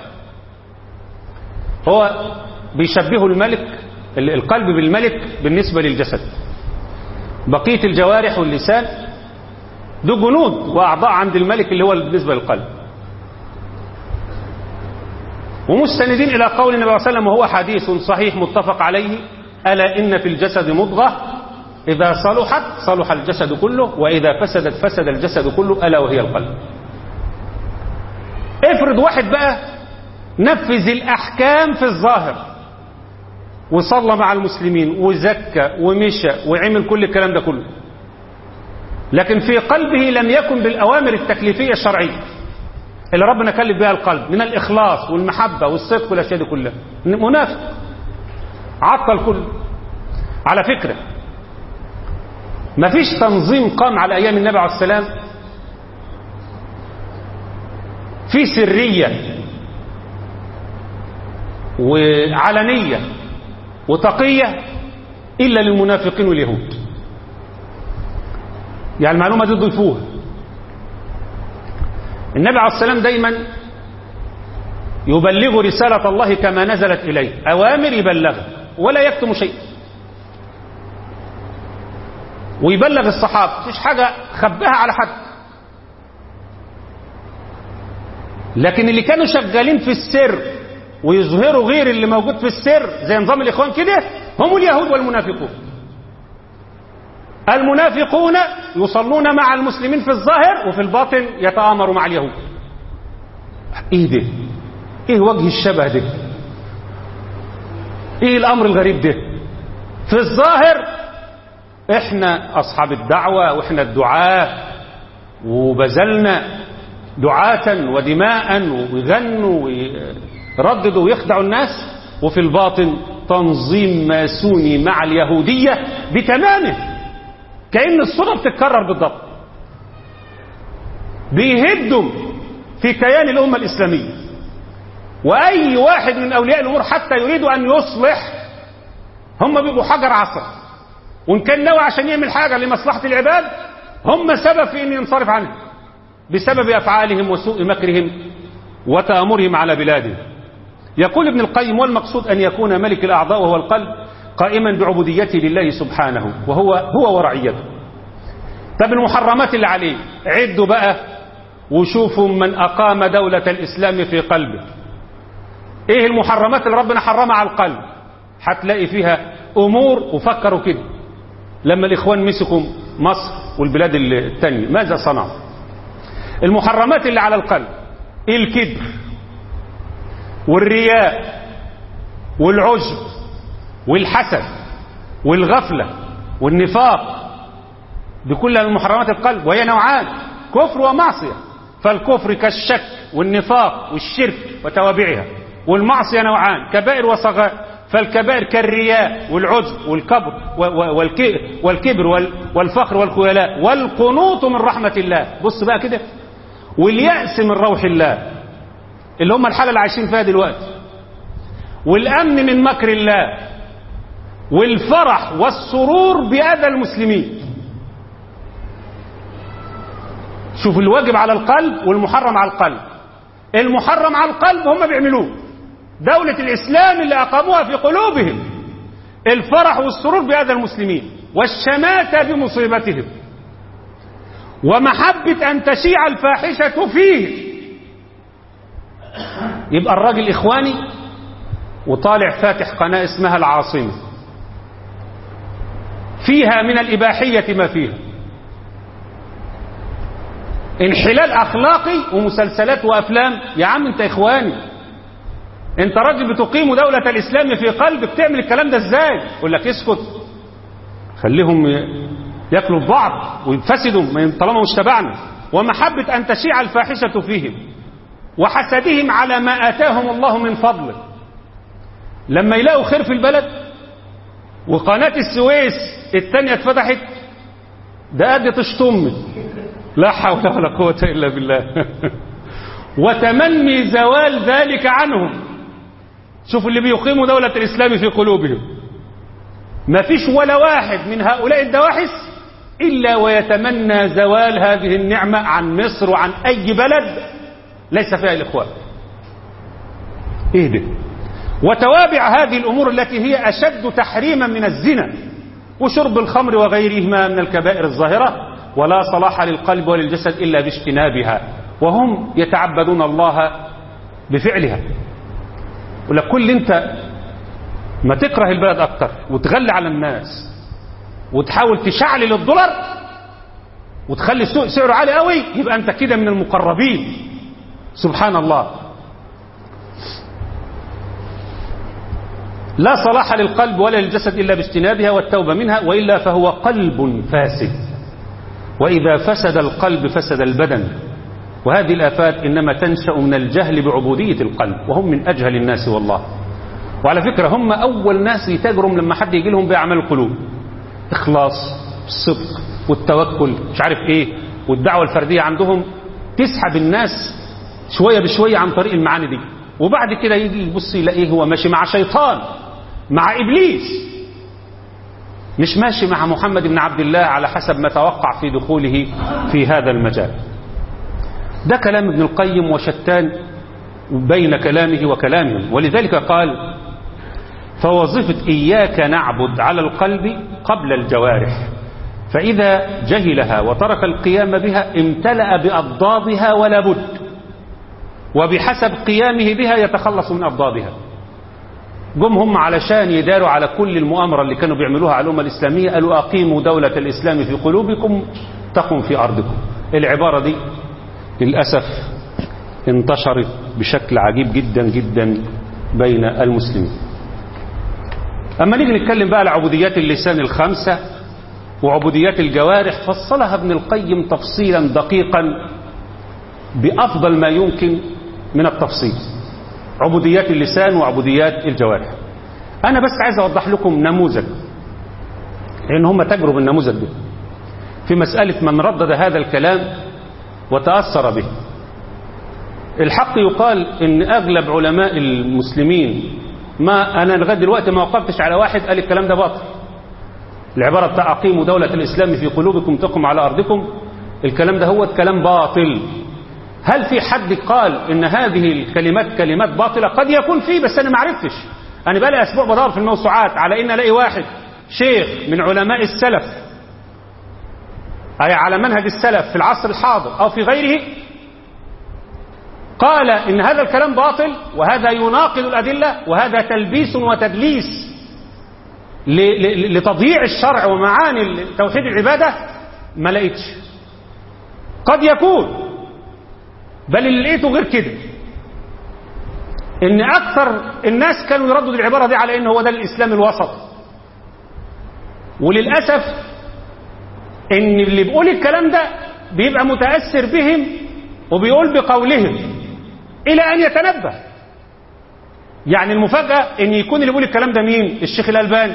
هو بيشبه الملك القلب بالملك بالنسبة للجسد، بقية الجوارح واللسان دول جنود وأعضاء عند الملك اللي هو بالنسبة للقلب. ومستندين إلى قول النبي صلى الله عليه وسلم وهو حديث صحيح متفق عليه: ألا إن في الجسد مضغة إذا صلحت صلح الجسد كله وإذا فسدت فسد الجسد كله ألا وهي القلب. افرض واحد بقى نفذ الأحكام في الظاهر وصلى مع المسلمين وزكى ومشى وعمل كل الكلام ده كله، لكن في قلبه لم يكن بالأوامر التكليفية الشرعية اللي ربنا كلف بها القلب من الإخلاص والمحبة والصدق والأشياء دي كلها، منافق عطل كله. على فكرة مفيش تنظيم قام على أيام النبي عليه السلام في سرية وعلنية وتقية إلا للمنافقين واليهود. يعني المعلومة دي ضيفوها. النبي عليه السلام دايما يبلغ رسالة الله كما نزلت إليه، أوامر يبلغها ولا يكتم شيء، ويبلغ الصحابة، مفيش حاجة خباها على حد. لكن اللي كانوا شغالين في السر ويظهروا غير اللي موجود في السر زي نظام الإخوان كده هم اليهود والمنافقون. المنافقون يصلون مع المسلمين في الظاهر وفي الباطن يتآمروا مع اليهود. ايه ده؟ ايه وجه الشبه ده؟ ايه الامر الغريب ده؟ في الظاهر احنا اصحاب الدعوة واحنا الدعاة وبذلنا دعاة ودماء ويغنوا ويرددوا ويخدعوا الناس، وفي الباطن تنظيم ماسوني مع اليهودية بتمامه، كأن الصورة بتتكرر بالضبط. بيهدم في كيان الأمة الإسلامية، وأي واحد من أولياء الأمور حتى يريدوا أن يصلح هم بيبقوا حجر عصا، وإن كان نوع عشان يعمل حاجة لمصلحة العباد هم سبب في أن ينصرف عنه بسبب أفعالهم وسوء مكرهم وتآمرهم على بلادهم. يقول ابن القيم: والمقصود أن يكون ملك الأعضاء وهو القلب قائما بعبوديته لله سبحانه هو ورعيته. طب المحرمات اللي عليه عدوا بقى وشوفوا من أقام دولة الإسلام في قلبه. ايه المحرمات اللي ربنا حرمها على القلب؟ هتلاقي فيها أمور، وفكروا كده لما الإخوان مسكوا مصر والبلاد التانية ماذا صنعوا؟ المحرمات اللي على القلب: الكبر والرياء والعجب والحسد والغفلة والنفاق، دي كلها من محرمات القلب، وهي نوعان: كفر ومعصية. فالكفر كالشك والنفاق والشرك وتوابعها، والمعصية نوعان: كبائر وصغائر. فالكبائر كالرياء والعجب والكبر والفخر والخيلاء والقنوط من رحمة الله. بص بقى كده، واليأس من روح الله اللي هم الحالة اللي عايشين فيها دلوقتي، والأمن من مكر الله، والفرح والسرور بأذى المسلمين. شوف الواجب على القلب والمحرم على القلب. المحرم على القلب هم بيعملوه، دولة الإسلام اللي أقاموها في قلوبهم الفرح والسرور بأذى المسلمين والشماتة بمصيبتهم ومحبة أن تشيع الفاحشة فيه. يبقى الراجل إخواني وطالع فاتح قناة اسمها العاصمة، فيها من الإباحية ما فيها، انحلال أخلاقي ومسلسلات وأفلام. يا عم أنت إخواني، أنت راجل بتقيم دولة الإسلام في قلبك، تعمل الكلام ده إزاي؟ يقول لك اسكت، خليهم يأكلوا بعض وينفسدوا طالما مش تبعنا. ومحبة أن تشيع الفاحشة فيهم وحسدهم على ما آتاهم الله من فضله. لما يلاقوا خير في البلد وقناة السويس الثانية اتفتحت، ده قد تشتم، لا حول ولا قوة إلا بالله. وتمني زوال ذلك عنهم. شوفوا اللي بيقيموا دولة الإسلام في قلوبهم، ما فيش ولا واحد من هؤلاء الدواحس إلا ويتمنى زوال هذه النعمة عن مصر وعن أي بلد ليس فيها الإخوان. إيه ده؟ وتوابع هذه الأمور التي هي أشد تحريما من الزنا وشرب الخمر وغيرهما من الكبائر الظاهرة، ولا صلاح للقلب وللجسد إلا باجتنابها، وهم يتعبدون الله بفعلها. ولكل انت ما تكره البلد أكتر وتغلي على الناس وتحاول تشعلل الدولار وتخلي سعره عالي قوي، يبقى أنت كده من المقربين. سبحان الله. لا صلاح للقلب ولا للجسد إلا باجتنابها والتوبة منها، وإلا فهو قلب فاسد، وإذا فسد القلب فسد البدن. وهذه الآفات إنما تنشأ من الجهل بعبودية القلب، وهم من أجهل الناس والله. وعلى فكرة هم أول ناس يتاجروا لما حد يجي لهم بأعمال القلوب، إخلاص، الصدق والتوكل، مش عارف إيه، والدعوة الفردية عندهم تسحب الناس شوية بشوية عن طريق المعاني دي. وبعد كده يجي يبص يلاقيه هو ماشي مع شيطان، مع إبليس، مش ماشي مع محمد بن عبد الله على حسب ما توقع في دخوله في هذا المجال. ده كلام ابن القيم، وشتان بين كلامه وكلامهم. ولذلك قال: فوظيفة إياك نعبد على القلب قبل الجوارح، فإذا جهلها وترك القيام بها امتلأ بأضدادها ولا بد، وبحسب قيامه بها يتخلص من أضدادها. جم هم علشان يداروا على كل المؤامرة اللي كانوا بيعملوها على الأمة الإسلامية، قالوا: أقيموا دولة الإسلام في قلوبكم تقم في أرضكم. العبارة دي للأسف انتشرت بشكل عجيب جدا جدا بين المسلمين. أما نيجي نتكلم بقى على عبوديات اللسان الخمسة وعبوديات الجوارح، فصلها ابن القيم تفصيلا دقيقا بأفضل ما يمكن من التفصيل، عبوديات اللسان وعبوديات الجوارح. أنا بس عايز أوضح لكم نموذج، لأن هم تجربوا النموذج ده في مسألة من ردد هذا الكلام وتأثر به. الحق يقال إن أغلب علماء المسلمين، ما أنا لغاية دلوقتي ما وقفتش على واحد قال الكلام ده باطل. العبارة بتاع أقيموا دولة الإسلام في قلوبكم تقم على أرضكم، الكلام ده هو كلام باطل. هل في حد قال إن هذه الكلمات كلمات باطلة؟ قد يكون فيه، بس أنا ما عرفتش. أنا بقى لي أسبوع بدور في الموسوعات على إن ألاقي واحد شيخ من علماء السلف، أي على منهج السلف في العصر الحاضر أو في غيره، قال إن هذا الكلام باطل وهذا يناقض الأدلة وهذا تلبيس وتدليس لتضييع الشرع ومعاني توحيد العبادة. ما لقيتش. قد يكون، بل اللي لقيته غير كده، إن أكثر الناس كانوا يرددوا العبارة دي على إنه هو ده الإسلام الوسط. وللأسف إن اللي بيقول الكلام ده بيبقى متأثر بهم وبيقول بقولهم إلى أن يتنبه. يعني المفاجأة إن يكون اللي بيقول الكلام ده مين؟ الشيخ الألباني.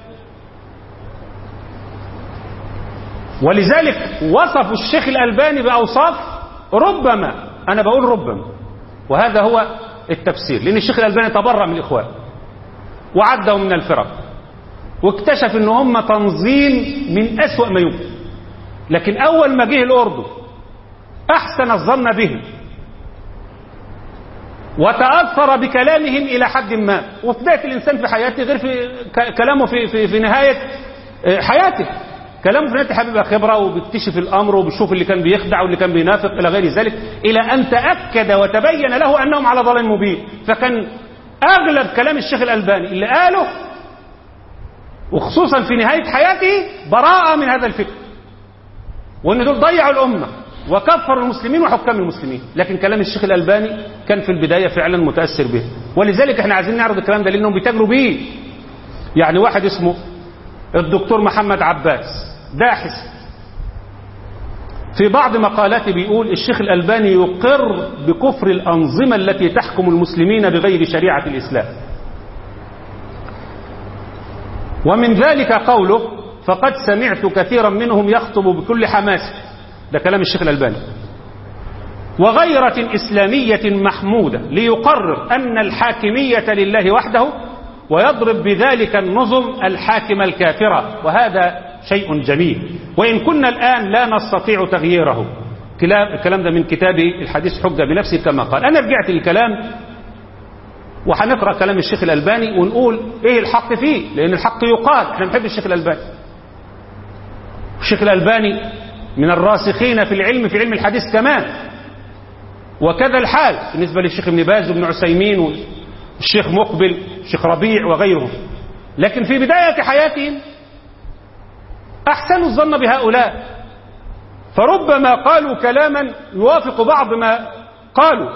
ولذلك وصفوا الشيخ الألباني بأوصاف ربما، أنا بقول ربما، وهذا هو التفسير، لأن الشيخ الألباني تبرأ من الإخوان وعدوا من الفرق واكتشف إن هم تنظيم من أسوأ ما يمكن. لكن أول ما جه الأردن أحسن الظن بهم وتأثر بكلامهم إلى حد ما. وبداية الإنسان في حياته غير في كلامه في نهاية حياته. كلامه في نهاية حبيبه خبرة وبيكتشف الأمر وبيشوف اللي كان بيخدع واللي كان بينافق إلى غير ذلك، إلى أن تأكد وتبين له أنهم على ضلال مبين. فكان أغلب كلام الشيخ الألباني اللي قاله وخصوصا في نهاية حياته براءة من هذا الفكر، وأن دول ضيعوا الأمة وكفروا المسلمين وحكام المسلمين. لكن كلام الشيخ الألباني كان في البداية فعلا متأثر به. ولذلك احنا عايزين نعرض الكلام ده لأنهم بيتاجروا به. يعني واحد اسمه الدكتور محمد عباس باحث في بعض مقالاته بيقول الشيخ الألباني يقر بكفر الأنظمة التي تحكم المسلمين بغير شريعة الإسلام. ومن ذلك قوله: فقد سمعت كثيرا منهم يخطب بكل حماس. ده كلام الشيخ الألباني. وغيرة إسلامية محمودة ليقرر أن الحاكمية لله وحده ويضرب بذلك النظم الحاكمة الكافرة، وهذا شيء جميل وإن كنا الآن لا نستطيع تغييره. الكلام ده من كتاب الحديث حجة بنفسه كما قال. أنا رجعت للكلام وهنقرأ كلام الشيخ الألباني ونقول إيه الحق فيه، لأن الحق يقال. احنا بنحب الشيخ الألباني. الشيخ الألباني من الراسخين في علم الحديث كمان، وكذا الحال بالنسبة للشيخ ابن باز وابن عثيمين والشيخ مقبل الشيخ ربيع وغيرهم. لكن في بداية حياتهم أحسنوا الظن بهؤلاء، فربما قالوا كلاما يوافق بعض ما قالوا،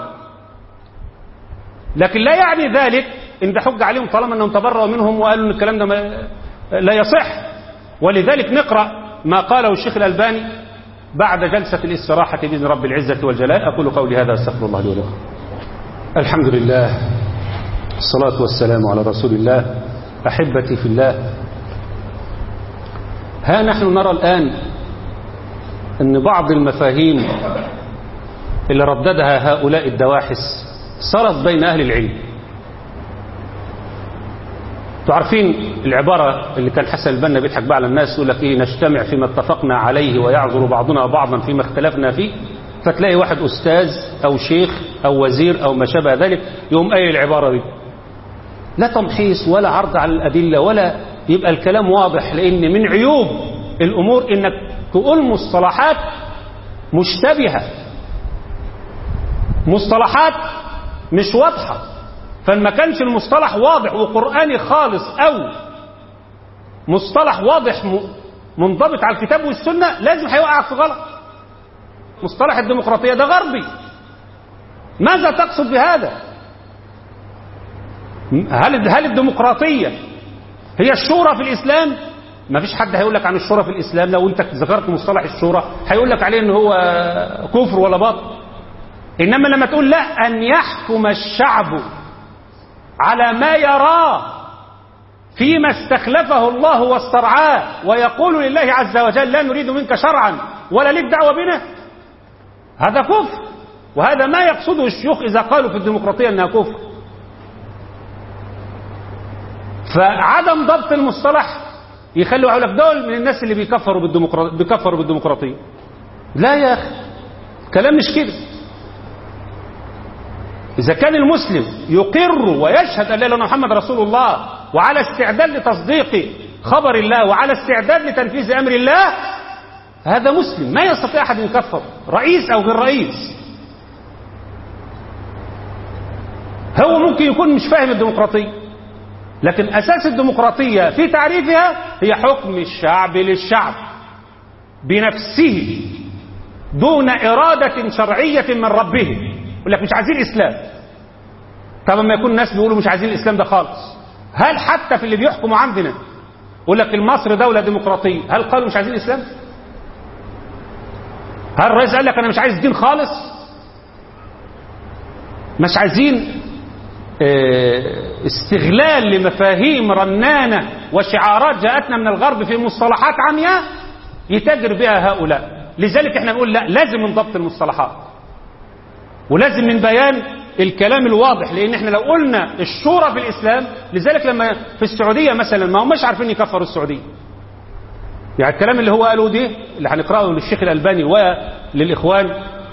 لكن لا يعني ذلك إن ده حج عليهم طالما أنهم تبرأوا منهم وقالوا أن الكلام ده لا يصح. ولذلك نقرأ ما قاله الشيخ الألباني بعد جلسة الاستراحة بإذن رب العزة والجلال. أقول قولي هذا أستغفر الله لي ولكم. الحمد لله، الصلاة والسلام على رسول الله. أحبتي في الله، ها نحن نرى الآن أن بعض المفاهيم اللي رددها هؤلاء الدواحس صارت بين أهل العلم. تعرفين العبارة اللي كان حسن البنا بيضحك بقى على الناس، يقول لك إيه، نجتمع فيما اتفقنا عليه ويعذر بعضنا بعضا فيما اختلفنا فيه. فتلاقي واحد أستاذ أو شيخ أو وزير أو ما شابه ذلك يقوم قايل العبارة دي، لا تمحيص ولا عرض على الأدلة ولا يبقى الكلام واضح. لأن من عيوب الأمور إنك تقول مصطلحات مشتبهة، مصطلحات مش واضحة. فما كانش المصطلح واضح وقرآني خالص أو مصطلح واضح منضبط على الكتاب والسنة، لازم هيوقعك في غلط. مصطلح الديمقراطية ده غربي، ماذا تقصد بهذا؟ هل الديمقراطية هي الشورى في الإسلام؟ ما فيش حد هيقول لك عن الشورى في الإسلام لو أنت ذكرت مصطلح الشورى هيقول لك عليه إن هو كفر ولا باطل. إنما لما تقول لا، أن يحكم الشعب على ما يراه فيما استخلفه الله واسترعاه ويقول لله عز وجل لا نريد منك شرعا ولا لك دعوة بنا، هذا كفر. وهذا ما يقصده الشيوخ إذا قالوا في الديمقراطية أنها كفر. فعدم ضبط المصطلح يخلوا يقول لك دول من الناس اللي بيكفروا بالديمقراطية. لا يا أخي، كلام مش كده. إذا كان المسلم يقر ويشهد أن لا إله إلا الله محمد رسول الله وعلى استعداد لتصديق خبر الله وعلى استعداد لتنفيذ أمر الله، هذا مسلم. ما يستطيع أحد يكفر، رئيس أو غير رئيس. هو ممكن يكون مش فاهم الديمقراطية، لكن أساس الديمقراطية في تعريفها هي حكم الشعب للشعب بنفسه دون إرادة شرعية من ربه. يقول لك مش عايزين الإسلام. طب ما يكون الناس بيقولوا مش عايزين الإسلام ده خالص، هل حتى في اللي بيحكموا عندنا يقول لك مصر دولة ديمقراطية، هل قالوا مش عايزين الإسلام؟ هل الرئيس قال لك أنا مش عايز دين خالص؟ مش عايزين استغلال لمفاهيم رنانة وشعارات جاءتنا من الغرب في مصطلحات عمياء يتاجر بها هؤلاء. لذلك احنا بنقول لا، لازم من ضبط المصطلحات ولازم من بيان الكلام الواضح. لان احنا لو قلنا الشورى في الاسلام، لذلك لما في السعودية مثلا ما هم مش عارفين يكفروا السعودية. يعني الكلام اللي هو قالوا ده اللي هنقرأه للشيخ الألباني وللإخوان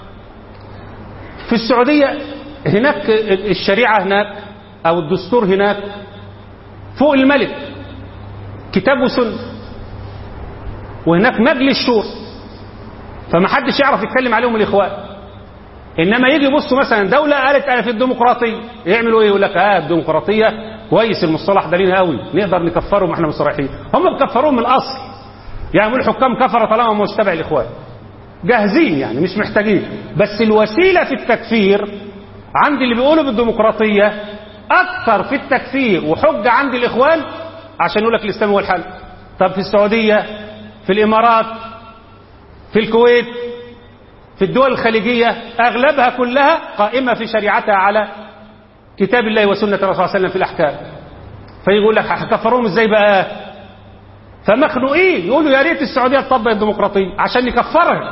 في السعودية، هناك الشريعة هناك أو الدستور هناك فوق الملك كتاب وسنة، وهناك مجلس شورى، فما حدش يعرف يتكلم عليهم الإخوان. إنما يجي يبصوا مثلا دولة قالت أنا في الديمقراطية، يعملوا إيه؟ يقول لك الديمقراطية كويس، المصطلح ده لينا قوي، نقدر نكفرهم واحنا مصرحين. هم بكفروهم من الأصل، يعني الحكام كفر طالما مش تبع الإخوان، جاهزين يعني مش محتاجين. بس الوسيلة في التكفير عند اللي بيقولوا بالديمقراطية أكثر في التكفير وحجة عند الإخوان عشان يقول لك الإسلام هو الحل. طب في السعودية، في الإمارات، في الكويت، في الدول الخليجية أغلبها كلها قائمة في شريعتها على كتاب الله وسنة الرسول صلى الله عليه وسلم في الأحكام. فيقول لك هكفرهم إزاي بقى؟ فمخنوقين يقولوا يا ريت السعودية تطبق الديمقراطية عشان نكفرها.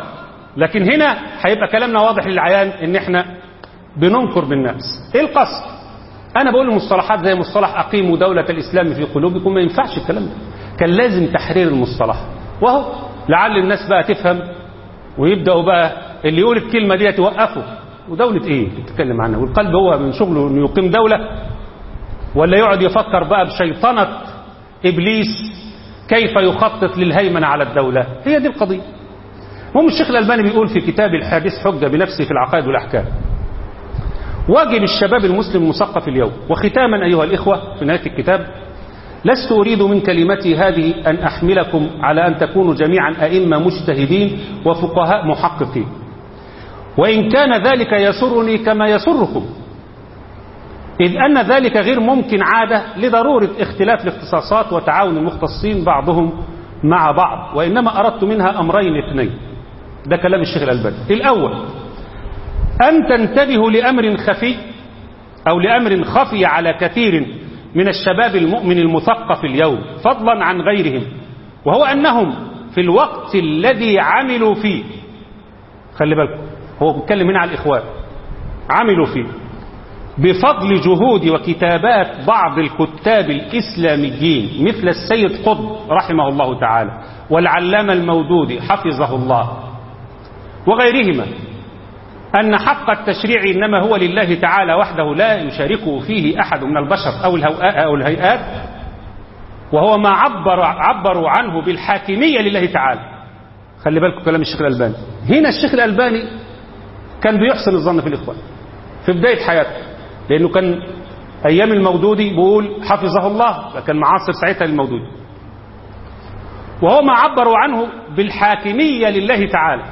لكن هنا هيبقى كلامنا واضح للعيان ان احنا بننكر بالنفس. ايه القصد؟ انا بقول المصطلحات زي مصطلح اقيموا دولة الاسلام في قلوبكم، ما ينفعش الكلام ده، كان لازم تحرير المصطلح. وهو لعل الناس بقى تفهم ويبدأوا بقى اللي يقول الكلمة دي توقفه. ودولة ايه تتكلم عنها؟ والقلب هو من شغله انه يقيم دولة، ولا يقعد يفكر بقى بشيطنة ابليس كيف يخطط للهيمنة على الدولة؟ هي دي القضية. هم الشيخ الألباني بيقول في كتاب الحديث حجة بنفسه في العقائد والأحكام: واجب الشباب المسلم المثقف اليوم. وختاما أيها الإخوة في نهاية الكتاب: لست أريد من كلمتي هذه أن أحملكم على أن تكونوا جميعا أئمة مجتهدين وفقهاء محققين، وإن كان ذلك يسرني كما يسركم، إذ أن ذلك غير ممكن عادة لضرورة اختلاف الاختصاصات وتعاون المختصين بعضهم مع بعض، وإنما أردت منها أمرين اثنين. ده كلام الشيخ الألباني. الأول: أن تنتبهوا لأمر خفي أو لأمر خفي على كثير من الشباب المؤمن المثقف اليوم فضلا عن غيرهم، وهو أنهم في الوقت الذي عملوا فيه، خلي بالكم هو بيتكلم هنا على الإخوان، عملوا فيه بفضل جهود وكتابات بعض الكتاب الإسلاميين مثل السيد قطب رحمه الله تعالى والعلامة المودودي حفظه الله وغيرهما، أن حق التشريع إنما هو لله تعالى وحده لا يشاركه فيه أحد من البشر أو الهيئات، وهو ما عبروا عنه بالحاكمية لله تعالى. خلي بالكم كلام الشيخ الألباني هنا. الشيخ الألباني كان بيحسن الظن في الإخوان في بداية حياته، لأنه كان أيام المودودي بيقول حفظه الله، كان معاصر ساعتها المودودي، وهو ما عبروا عنه بالحاكمية لله تعالى،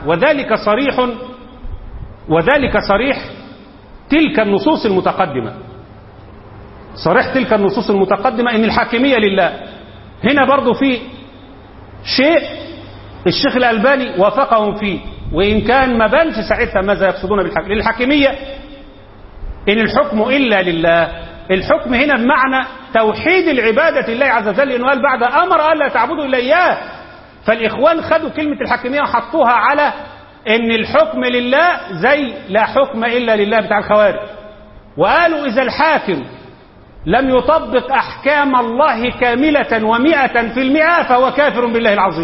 وذلك صريح تلك النصوص المتقدمة، صريح تلك النصوص المتقدمة إن الحاكمية لله. هنا برضو في شيء الشيخ الألباني وافقهم فيه، وإن كان ما بانش ساعتها ماذا يقصدون بالحاكمية، إن الحكم إلا لله. الحكم هنا بمعنى توحيد العبادة لله عز وجل، إنه قال بعد أمر ألا تعبدوا إلا إياه. فالإخوان خدوا كلمة الحاكمية وحطوها على إن الحكم لله زي لا حكم إلا لله بتاع الخوارج، وقالوا إذا الحاكم لم يطبق أحكام الله كاملة 100% فهو كافر بالله العظيم.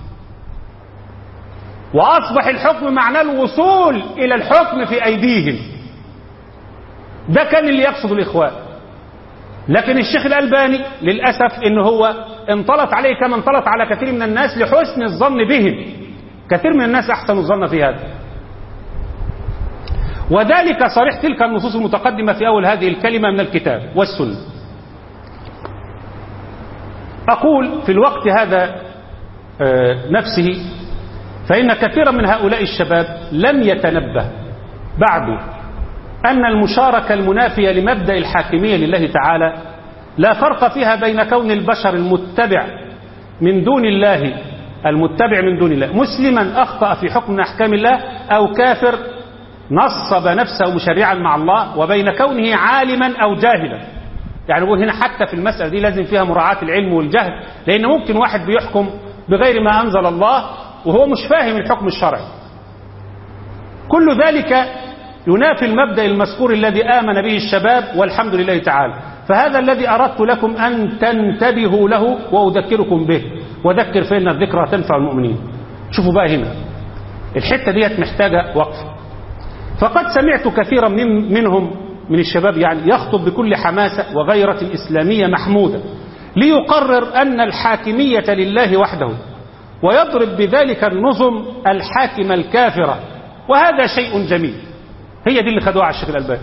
وأصبح الحكم معناه الوصول إلى الحكم في أيديهم. ده كان اللي يقصد الإخوان. لكن الشيخ الألباني للأسف إنه هو انطلت عليه كما انطلت على كثير من الناس لحسن الظن بهم. كثير من الناس أحسن الظن في هذا، وذلك صريح تلك النصوص المتقدمة في أول هذه الكلمة من الكتاب والسنة. أقول في الوقت هذا نفسه فإن كثيرا من هؤلاء الشباب لم يتنبه بعد أن المشاركة المنافية لمبدأ الحاكمية لله تعالى لا فرق فيها بين كون البشر المتبع من دون الله مسلما أخطأ في حكم من أحكام الله أو كافر نصب نفسه مشرعا مع الله، وبين كونه عالما أو جاهلا. يعني نقول هنا حتى في المسألة دي لازم فيها مراعاة العلم والجهل، لأن ممكن واحد بيحكم بغير ما أنزل الله وهو مش فاهم الحكم الشرعي. كل ذلك ينافي المبدأ المذكور الذي آمن به الشباب والحمد لله تعالى. فهذا الذي أردت لكم أن تنتبهوا له وأذكركم به، وذكر فإن الذكرى تنفع المؤمنين. شوفوا بقى هنا الحتة ديت محتاجة وقف. فقد سمعت كثيرا منهم من الشباب يعني يخطب بكل حماسة وغيرة إسلامية محمودة ليقرر أن الحاكمية لله وحده، ويضرب بذلك النظم الحاكمة الكافرة، وهذا شيء جميل. هي دي اللي خدوها على الشيخ الألباني،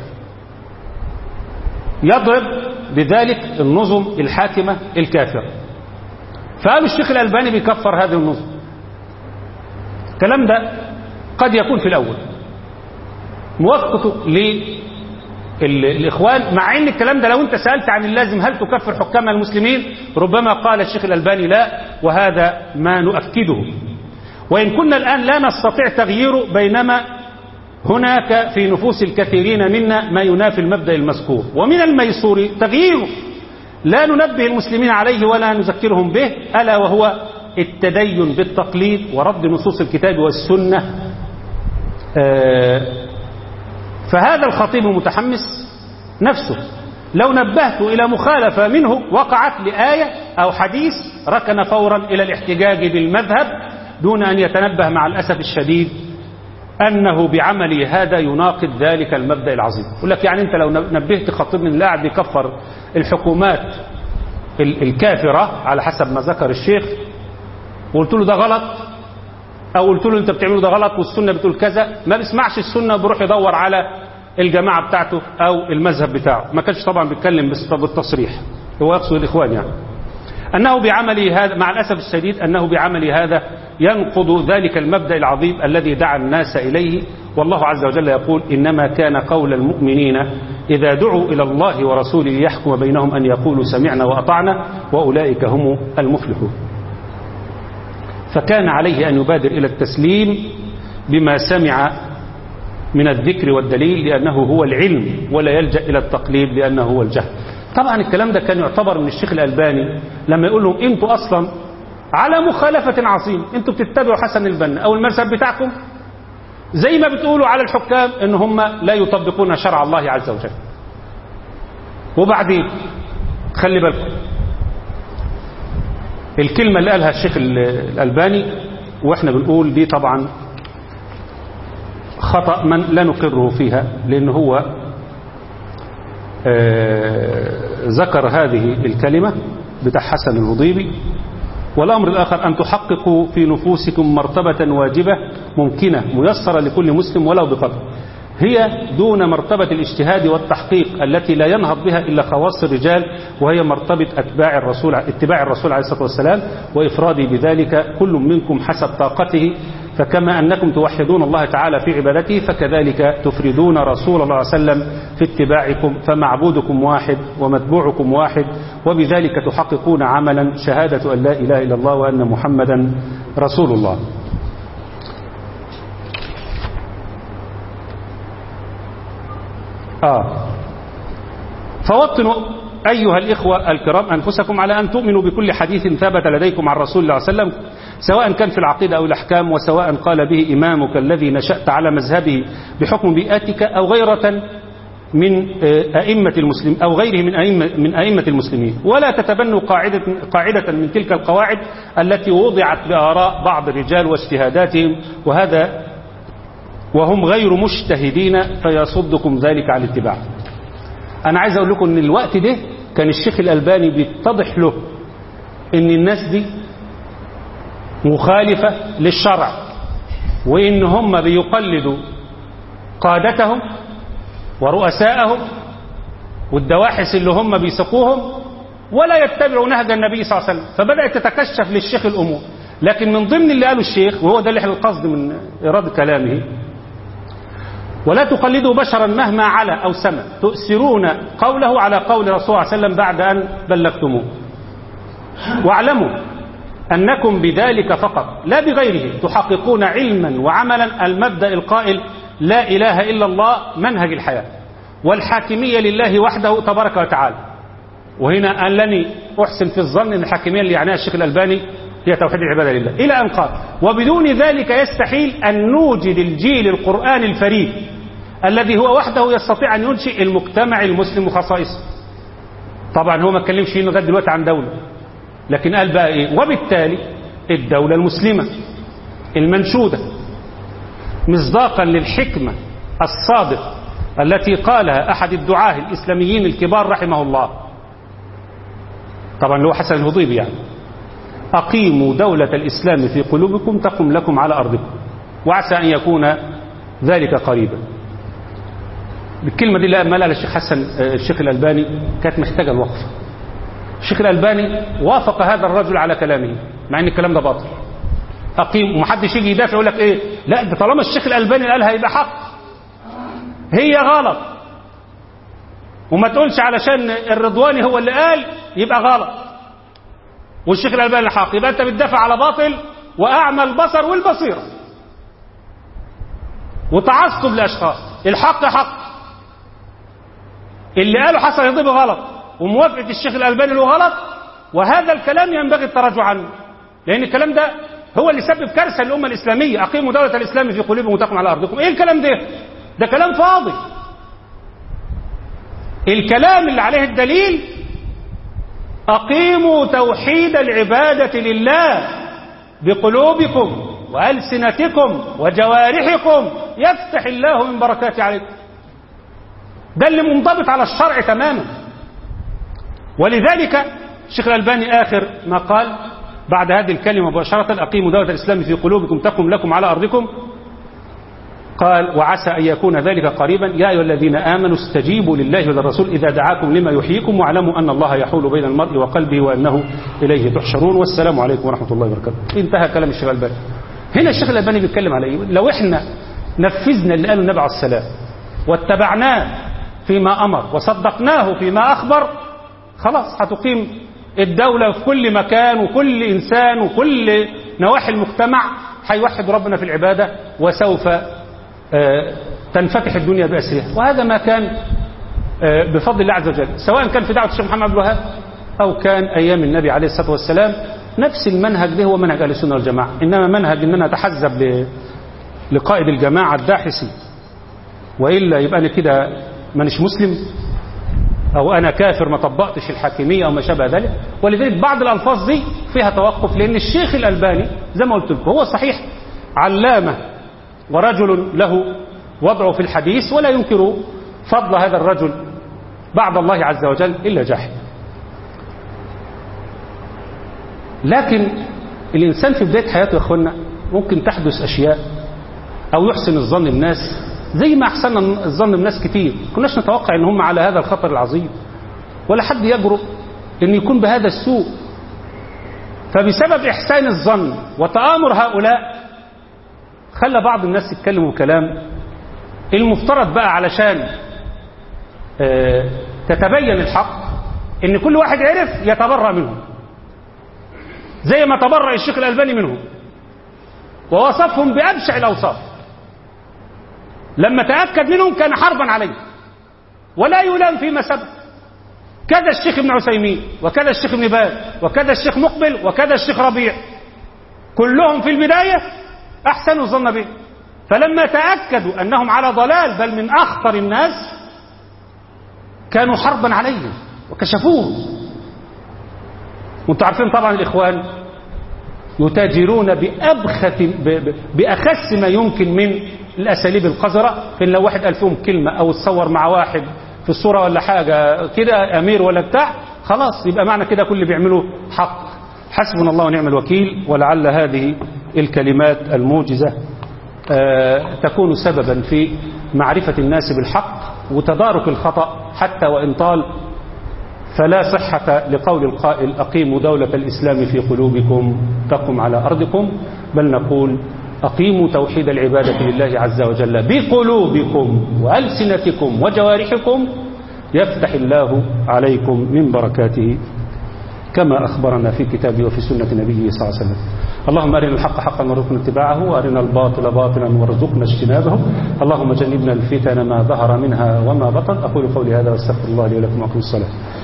يضرب بذلك النظم الحاكمة الكافرة. فقالوا الشيخ الألباني بيكفر هذه النظم. الكلام ده قد يكون في الأول موافقته للإخوان، مع أن الكلام ده لو أنت سألت عن اللازم هل تكفر حكام المسلمين ربما قال الشيخ الألباني لا، وهذا ما نؤكده. وإن كنا الآن لا نستطيع تغييره، بينما هناك في نفوس الكثيرين منا ما ينافي المبدأ المذكور، ومن الميسور تغييره لا ننبه المسلمين عليه ولا نذكرهم به، ألا وهو التدين بالتقليد ورد نصوص الكتاب والسنة فهذا الخطيب المتحمس نفسه لو نبهت إلى مخالفة منه وقعت لآية أو حديث ركن فورا إلى الاحتجاج بالمذهب دون أن يتنبه مع الأسف الشديد أنه بعمله هذا يناقض ذلك المبدأ العظيم. يقول لك يعني أنت لو نبهت خطيب من اللاعب بيكفر الحكومات الكافرة على حسب ما ذكر الشيخ وقلت له ده غلط، أو قلت له أنت بتعمله ده غلط والسنة بتقول كذا، ما بيسمعش السنة بيروح يدور على الجماعة بتاعته أو المذهب بتاعه. ما كانش طبعا بيتكلم بالتصريح، هو يقصد الإخوان يعني أنه بعمله هذا مع الأسف الشديد أنه بعمله هذا ينقض ذلك المبدأ العظيم الذي دعا الناس إليه. والله عز وجل يقول إنما كان قول المؤمنين إذا دعوا إلى الله ورسوله ليحكم بينهم أن يقولوا سمعنا وأطعنا وأولئك هم المفلحون. فكان عليه أن يبادر إلى التسليم بما سمع من الذكر والدليل لأنه هو العلم، ولا يلجأ إلى التقليد لأنه هو الجهل. طبعا الكلام ده كان يعتبر من الشيخ الألباني لما يقول لهم انتوا أصلا على مخالفة عظيم، انتوا بتتبعوا حسن البنا أو المذهب بتاعكم زي ما بتقولوا على الحكام ان هم لا يطبقون شرع الله عز وجل. وبعدين خلي بالكم الكلمة اللي قالها الشيخ الألباني واحنا بنقول دي طبعا خطأ من لا نقره فيها، لأن هو ذكر هذه الكلمة بتاع حسن الهضيبي. والأمر الآخر أن تحققوا في نفوسكم مرتبة واجبة ممكنة ميسرة لكل مسلم ولو بقدر، هي دون مرتبة الاجتهاد والتحقيق التي لا ينهض بها إلا خواص الرجال، وهي مرتبة اتباع الرسول عليه الصلاة والسلام وإفرادي بذلك كل منكم حسب طاقته. فكما أنكم توحدون الله تعالى في عبادته فكذلك تفردون رسول الله صلى الله عليه وسلم في اتباعكم، فمعبودكم واحد ومتبوعكم واحد، وبذلك تحققون عملا شهادة أن لا إله إلا الله وأن محمدا رسول الله. فوطنوا أيها الإخوة الكرام أنفسكم على أن تؤمنوا بكل حديث ثبت لديكم عن رسول الله صلى الله عليه وسلم، سواء كان في العقيدة أو الأحكام، وسواء قال به إمامك الذي نشأت على مذهبه بحكم بيئتك أو غيرة من أئمة المسلمين أو غيره من أئمة المسلمين، ولا تتبنوا قاعدة من تلك القواعد التي وضعت بآراء بعض الرجال واجتهاداتهم وهم غير مجتهدين فيصدكم ذلك عن الاتباع. أنا عايز أقول لكم أن الوقت ده كان الشيخ الألباني بيتضح له أن الناس دي مخالفة للشرع، وإن هم بيقلدوا قادتهم ورؤساءهم والدواحس اللي هم بيسقوهم ولا يتبعوا نهج النبي صلى الله عليه وسلم. فبدأت تتكشف للشيخ الأمور. لكن من ضمن اللي قاله الشيخ، وهو ده اللي احنا القصد من إرادة كلامه، ولا تقلدوا بشرا مهما علا أو سمى، تؤثرون قوله على قول رسول الله صلى الله عليه وسلم بعد أن بلغتموه، واعلموا أنكم بذلك فقط لا بغيره تحققون علما وعملا المبدأ القائل لا إله إلا الله منهج الحياة، والحاكمية لله وحده تبارك وتعالى. وهنا أنني أحسن في الظن أن الحاكمية اللي يعنيها الشيخ الألباني هي توحيد العبادة لله، إلى أن قال وبدون ذلك يستحيل أن نوجد الجيل القرآن الفريد الذي هو وحده يستطيع أن ينشئ المجتمع المسلم وخصائصه. طبعا هو ما اتكلمش لغاية دلوقتي عن دولة، لكن قال بقى إيه؟ وبالتالي الدولة المسلمة المنشودة مصداقا للحكمة الصادقة التي قالها أحد الدعاة الإسلاميين الكبار رحمه الله، طبعا اللي هو حسن الهضيبي يعني، أقيموا دولة الإسلام في قلوبكم تقم لكم على أرضكم وعسى أن يكون ذلك قريبا. بالكلمة دي لما قالها الشيخ الألباني كانت محتاجة الوقف. الشيخ الألباني وافق هذا الرجل على كلامه مع أن الكلام ده باطل. أقيم، ومحدش يجي يدافع يقول لك إيه لا ده طالما الشيخ الألباني قالها يبقى حق، هي غلط. وما تقولش علشان الرضواني هو اللي قال يبقى غلط والشيخ الألباني الحق، يبقى أنت بتدافع على باطل وأعمى البصر والبصيرة وتعصب لأشخاص. الحق حق، اللي قاله حسن الهضيبي غلط وموافقة الشيخ الألباني له غلط، وهذا الكلام ينبغي التراجع عنه، لأن الكلام ده هو اللي سبب كارثة للأمة الإسلامية. أقيموا دولة الإسلام في قلوبكم وتقم على أرضكم. إيه الكلام ده؟ ده كلام فاضي. الكلام اللي عليه الدليل أقيموا توحيد العبادة لله بقلوبكم وألسنتكم وجوارحكم يفتح الله من بركاته عليكم. ده اللي منضبط على الشرع تماما. ولذلك الشيخ الألباني آخر ما قال بعد هذه الكلمة مباشرة أقيموا دولة الإسلام في قلوبكم تقم لكم على أرضكم، قال وعسى أن يكون ذلك قريبا. يا أيها الذين آمنوا استجيبوا لله وللرسول إذا دعاكم لما يحييكم واعلموا أن الله يحول بين المرء وقلبه وأنه إليه تحشرون. والسلام عليكم ورحمة الله وبركاته. انتهى كلام الشيخ الألباني. هنا الشيخ الألباني بيتكلم على إيه؟ لو إحنا نفذنا اللي قاله النبي عليه السلام واتبعناه فيما أمر وصدقناه فيما أخبر، خلاص هتقيم الدولة في كل مكان، وكل إنسان وكل نواحي المجتمع هيوحد ربنا في العبادة، وسوف تنفتح الدنيا بأسرها. وهذا ما كان بفضل الله عز وجل، سواء كان في دعوة الشيخ محمد عبد الوهاب أو كان أيام النبي عليه الصلاة والسلام. نفس المنهج ده هو منهج أهل السنة والجماعة. إنما منهج إن أنا أتحزب لقائد الجماعة الداحسي وإلا يبقى أنا كده مانيش مسلم، أو أنا كافر ما طبقتش الحاكمية أو ما شابه ذلك. ولذلك بعض الألفاظ دي فيها توقف، لأن الشيخ الألباني زي ما قلت لكم هو صحيح علامة ورجل له وضعه في الحديث، ولا ينكر فضل هذا الرجل بعد الله عز وجل إلا جاحد. لكن الإنسان في بداية حياته يا أخوانا ممكن تحدث أشياء أو يحسن الظن الناس زي ما أحسن الظن الناس كتير. كناش نتوقع أن هم على هذا الخطر العظيم، ولا حد يجرؤ أن يكون بهذا السوء. فبسبب إحسان الظن وتآمر هؤلاء خلى بعض الناس يتكلموا كلام المفترض بقى علشان تتبين الحق ان كل واحد عرف يتبرأ منهم، زي ما تبرأ الشيخ الألباني منهم ووصفهم بأبشع الأوصاف. لما تأكد منهم كان حربا عليه ولا يلام فيما سبق. كذا الشيخ ابن عثيمين، وكذا الشيخ ابن باز، وكذا الشيخ مقبل، وكذا الشيخ ربيع، كلهم في البداية أحسنوا الظن به. فلما تأكدوا أنهم على ضلال بل من أخطر الناس كانوا حربا عليهم وكشفوه. وانتم عارفين طبعا الإخوان يتاجرون بأخس ما يمكن من الأساليب القذرة. فإن لو واحد قال فيهم كلمة أو اتصور مع واحد في الصورة ولا حاجة كده أمير ولا بتاع، خلاص يبقى معنى كده كل اللي بيعملوا حق. حسبنا الله ونعم الوكيل. ولعل هذه الكلمات الموجزة تكون سببا في معرفة الناس بالحق وتدارك الخطأ حتى وإن طال. فلا صحة لقول القائل أقيموا دولة الإسلام في قلوبكم تقم على أرضكم، بل نقول أقيموا توحيد العبادة لله عز وجل بقلوبكم وألسنتكم وجوارحكم يفتح الله عليكم من بركاته كما أخبرنا في كتابه وفي سنة نبيه صلى الله عليه وسلم. اللهم أرنا الحق حقا وارزقنا اتباعه، وأرنا الباطل باطلا وارزقنا اجتنابه. اللهم جنبنا الفتن ما ظهر منها وما بطن. أقول قولي هذا واستغفر الله لي ولكم وأقم الصلاة.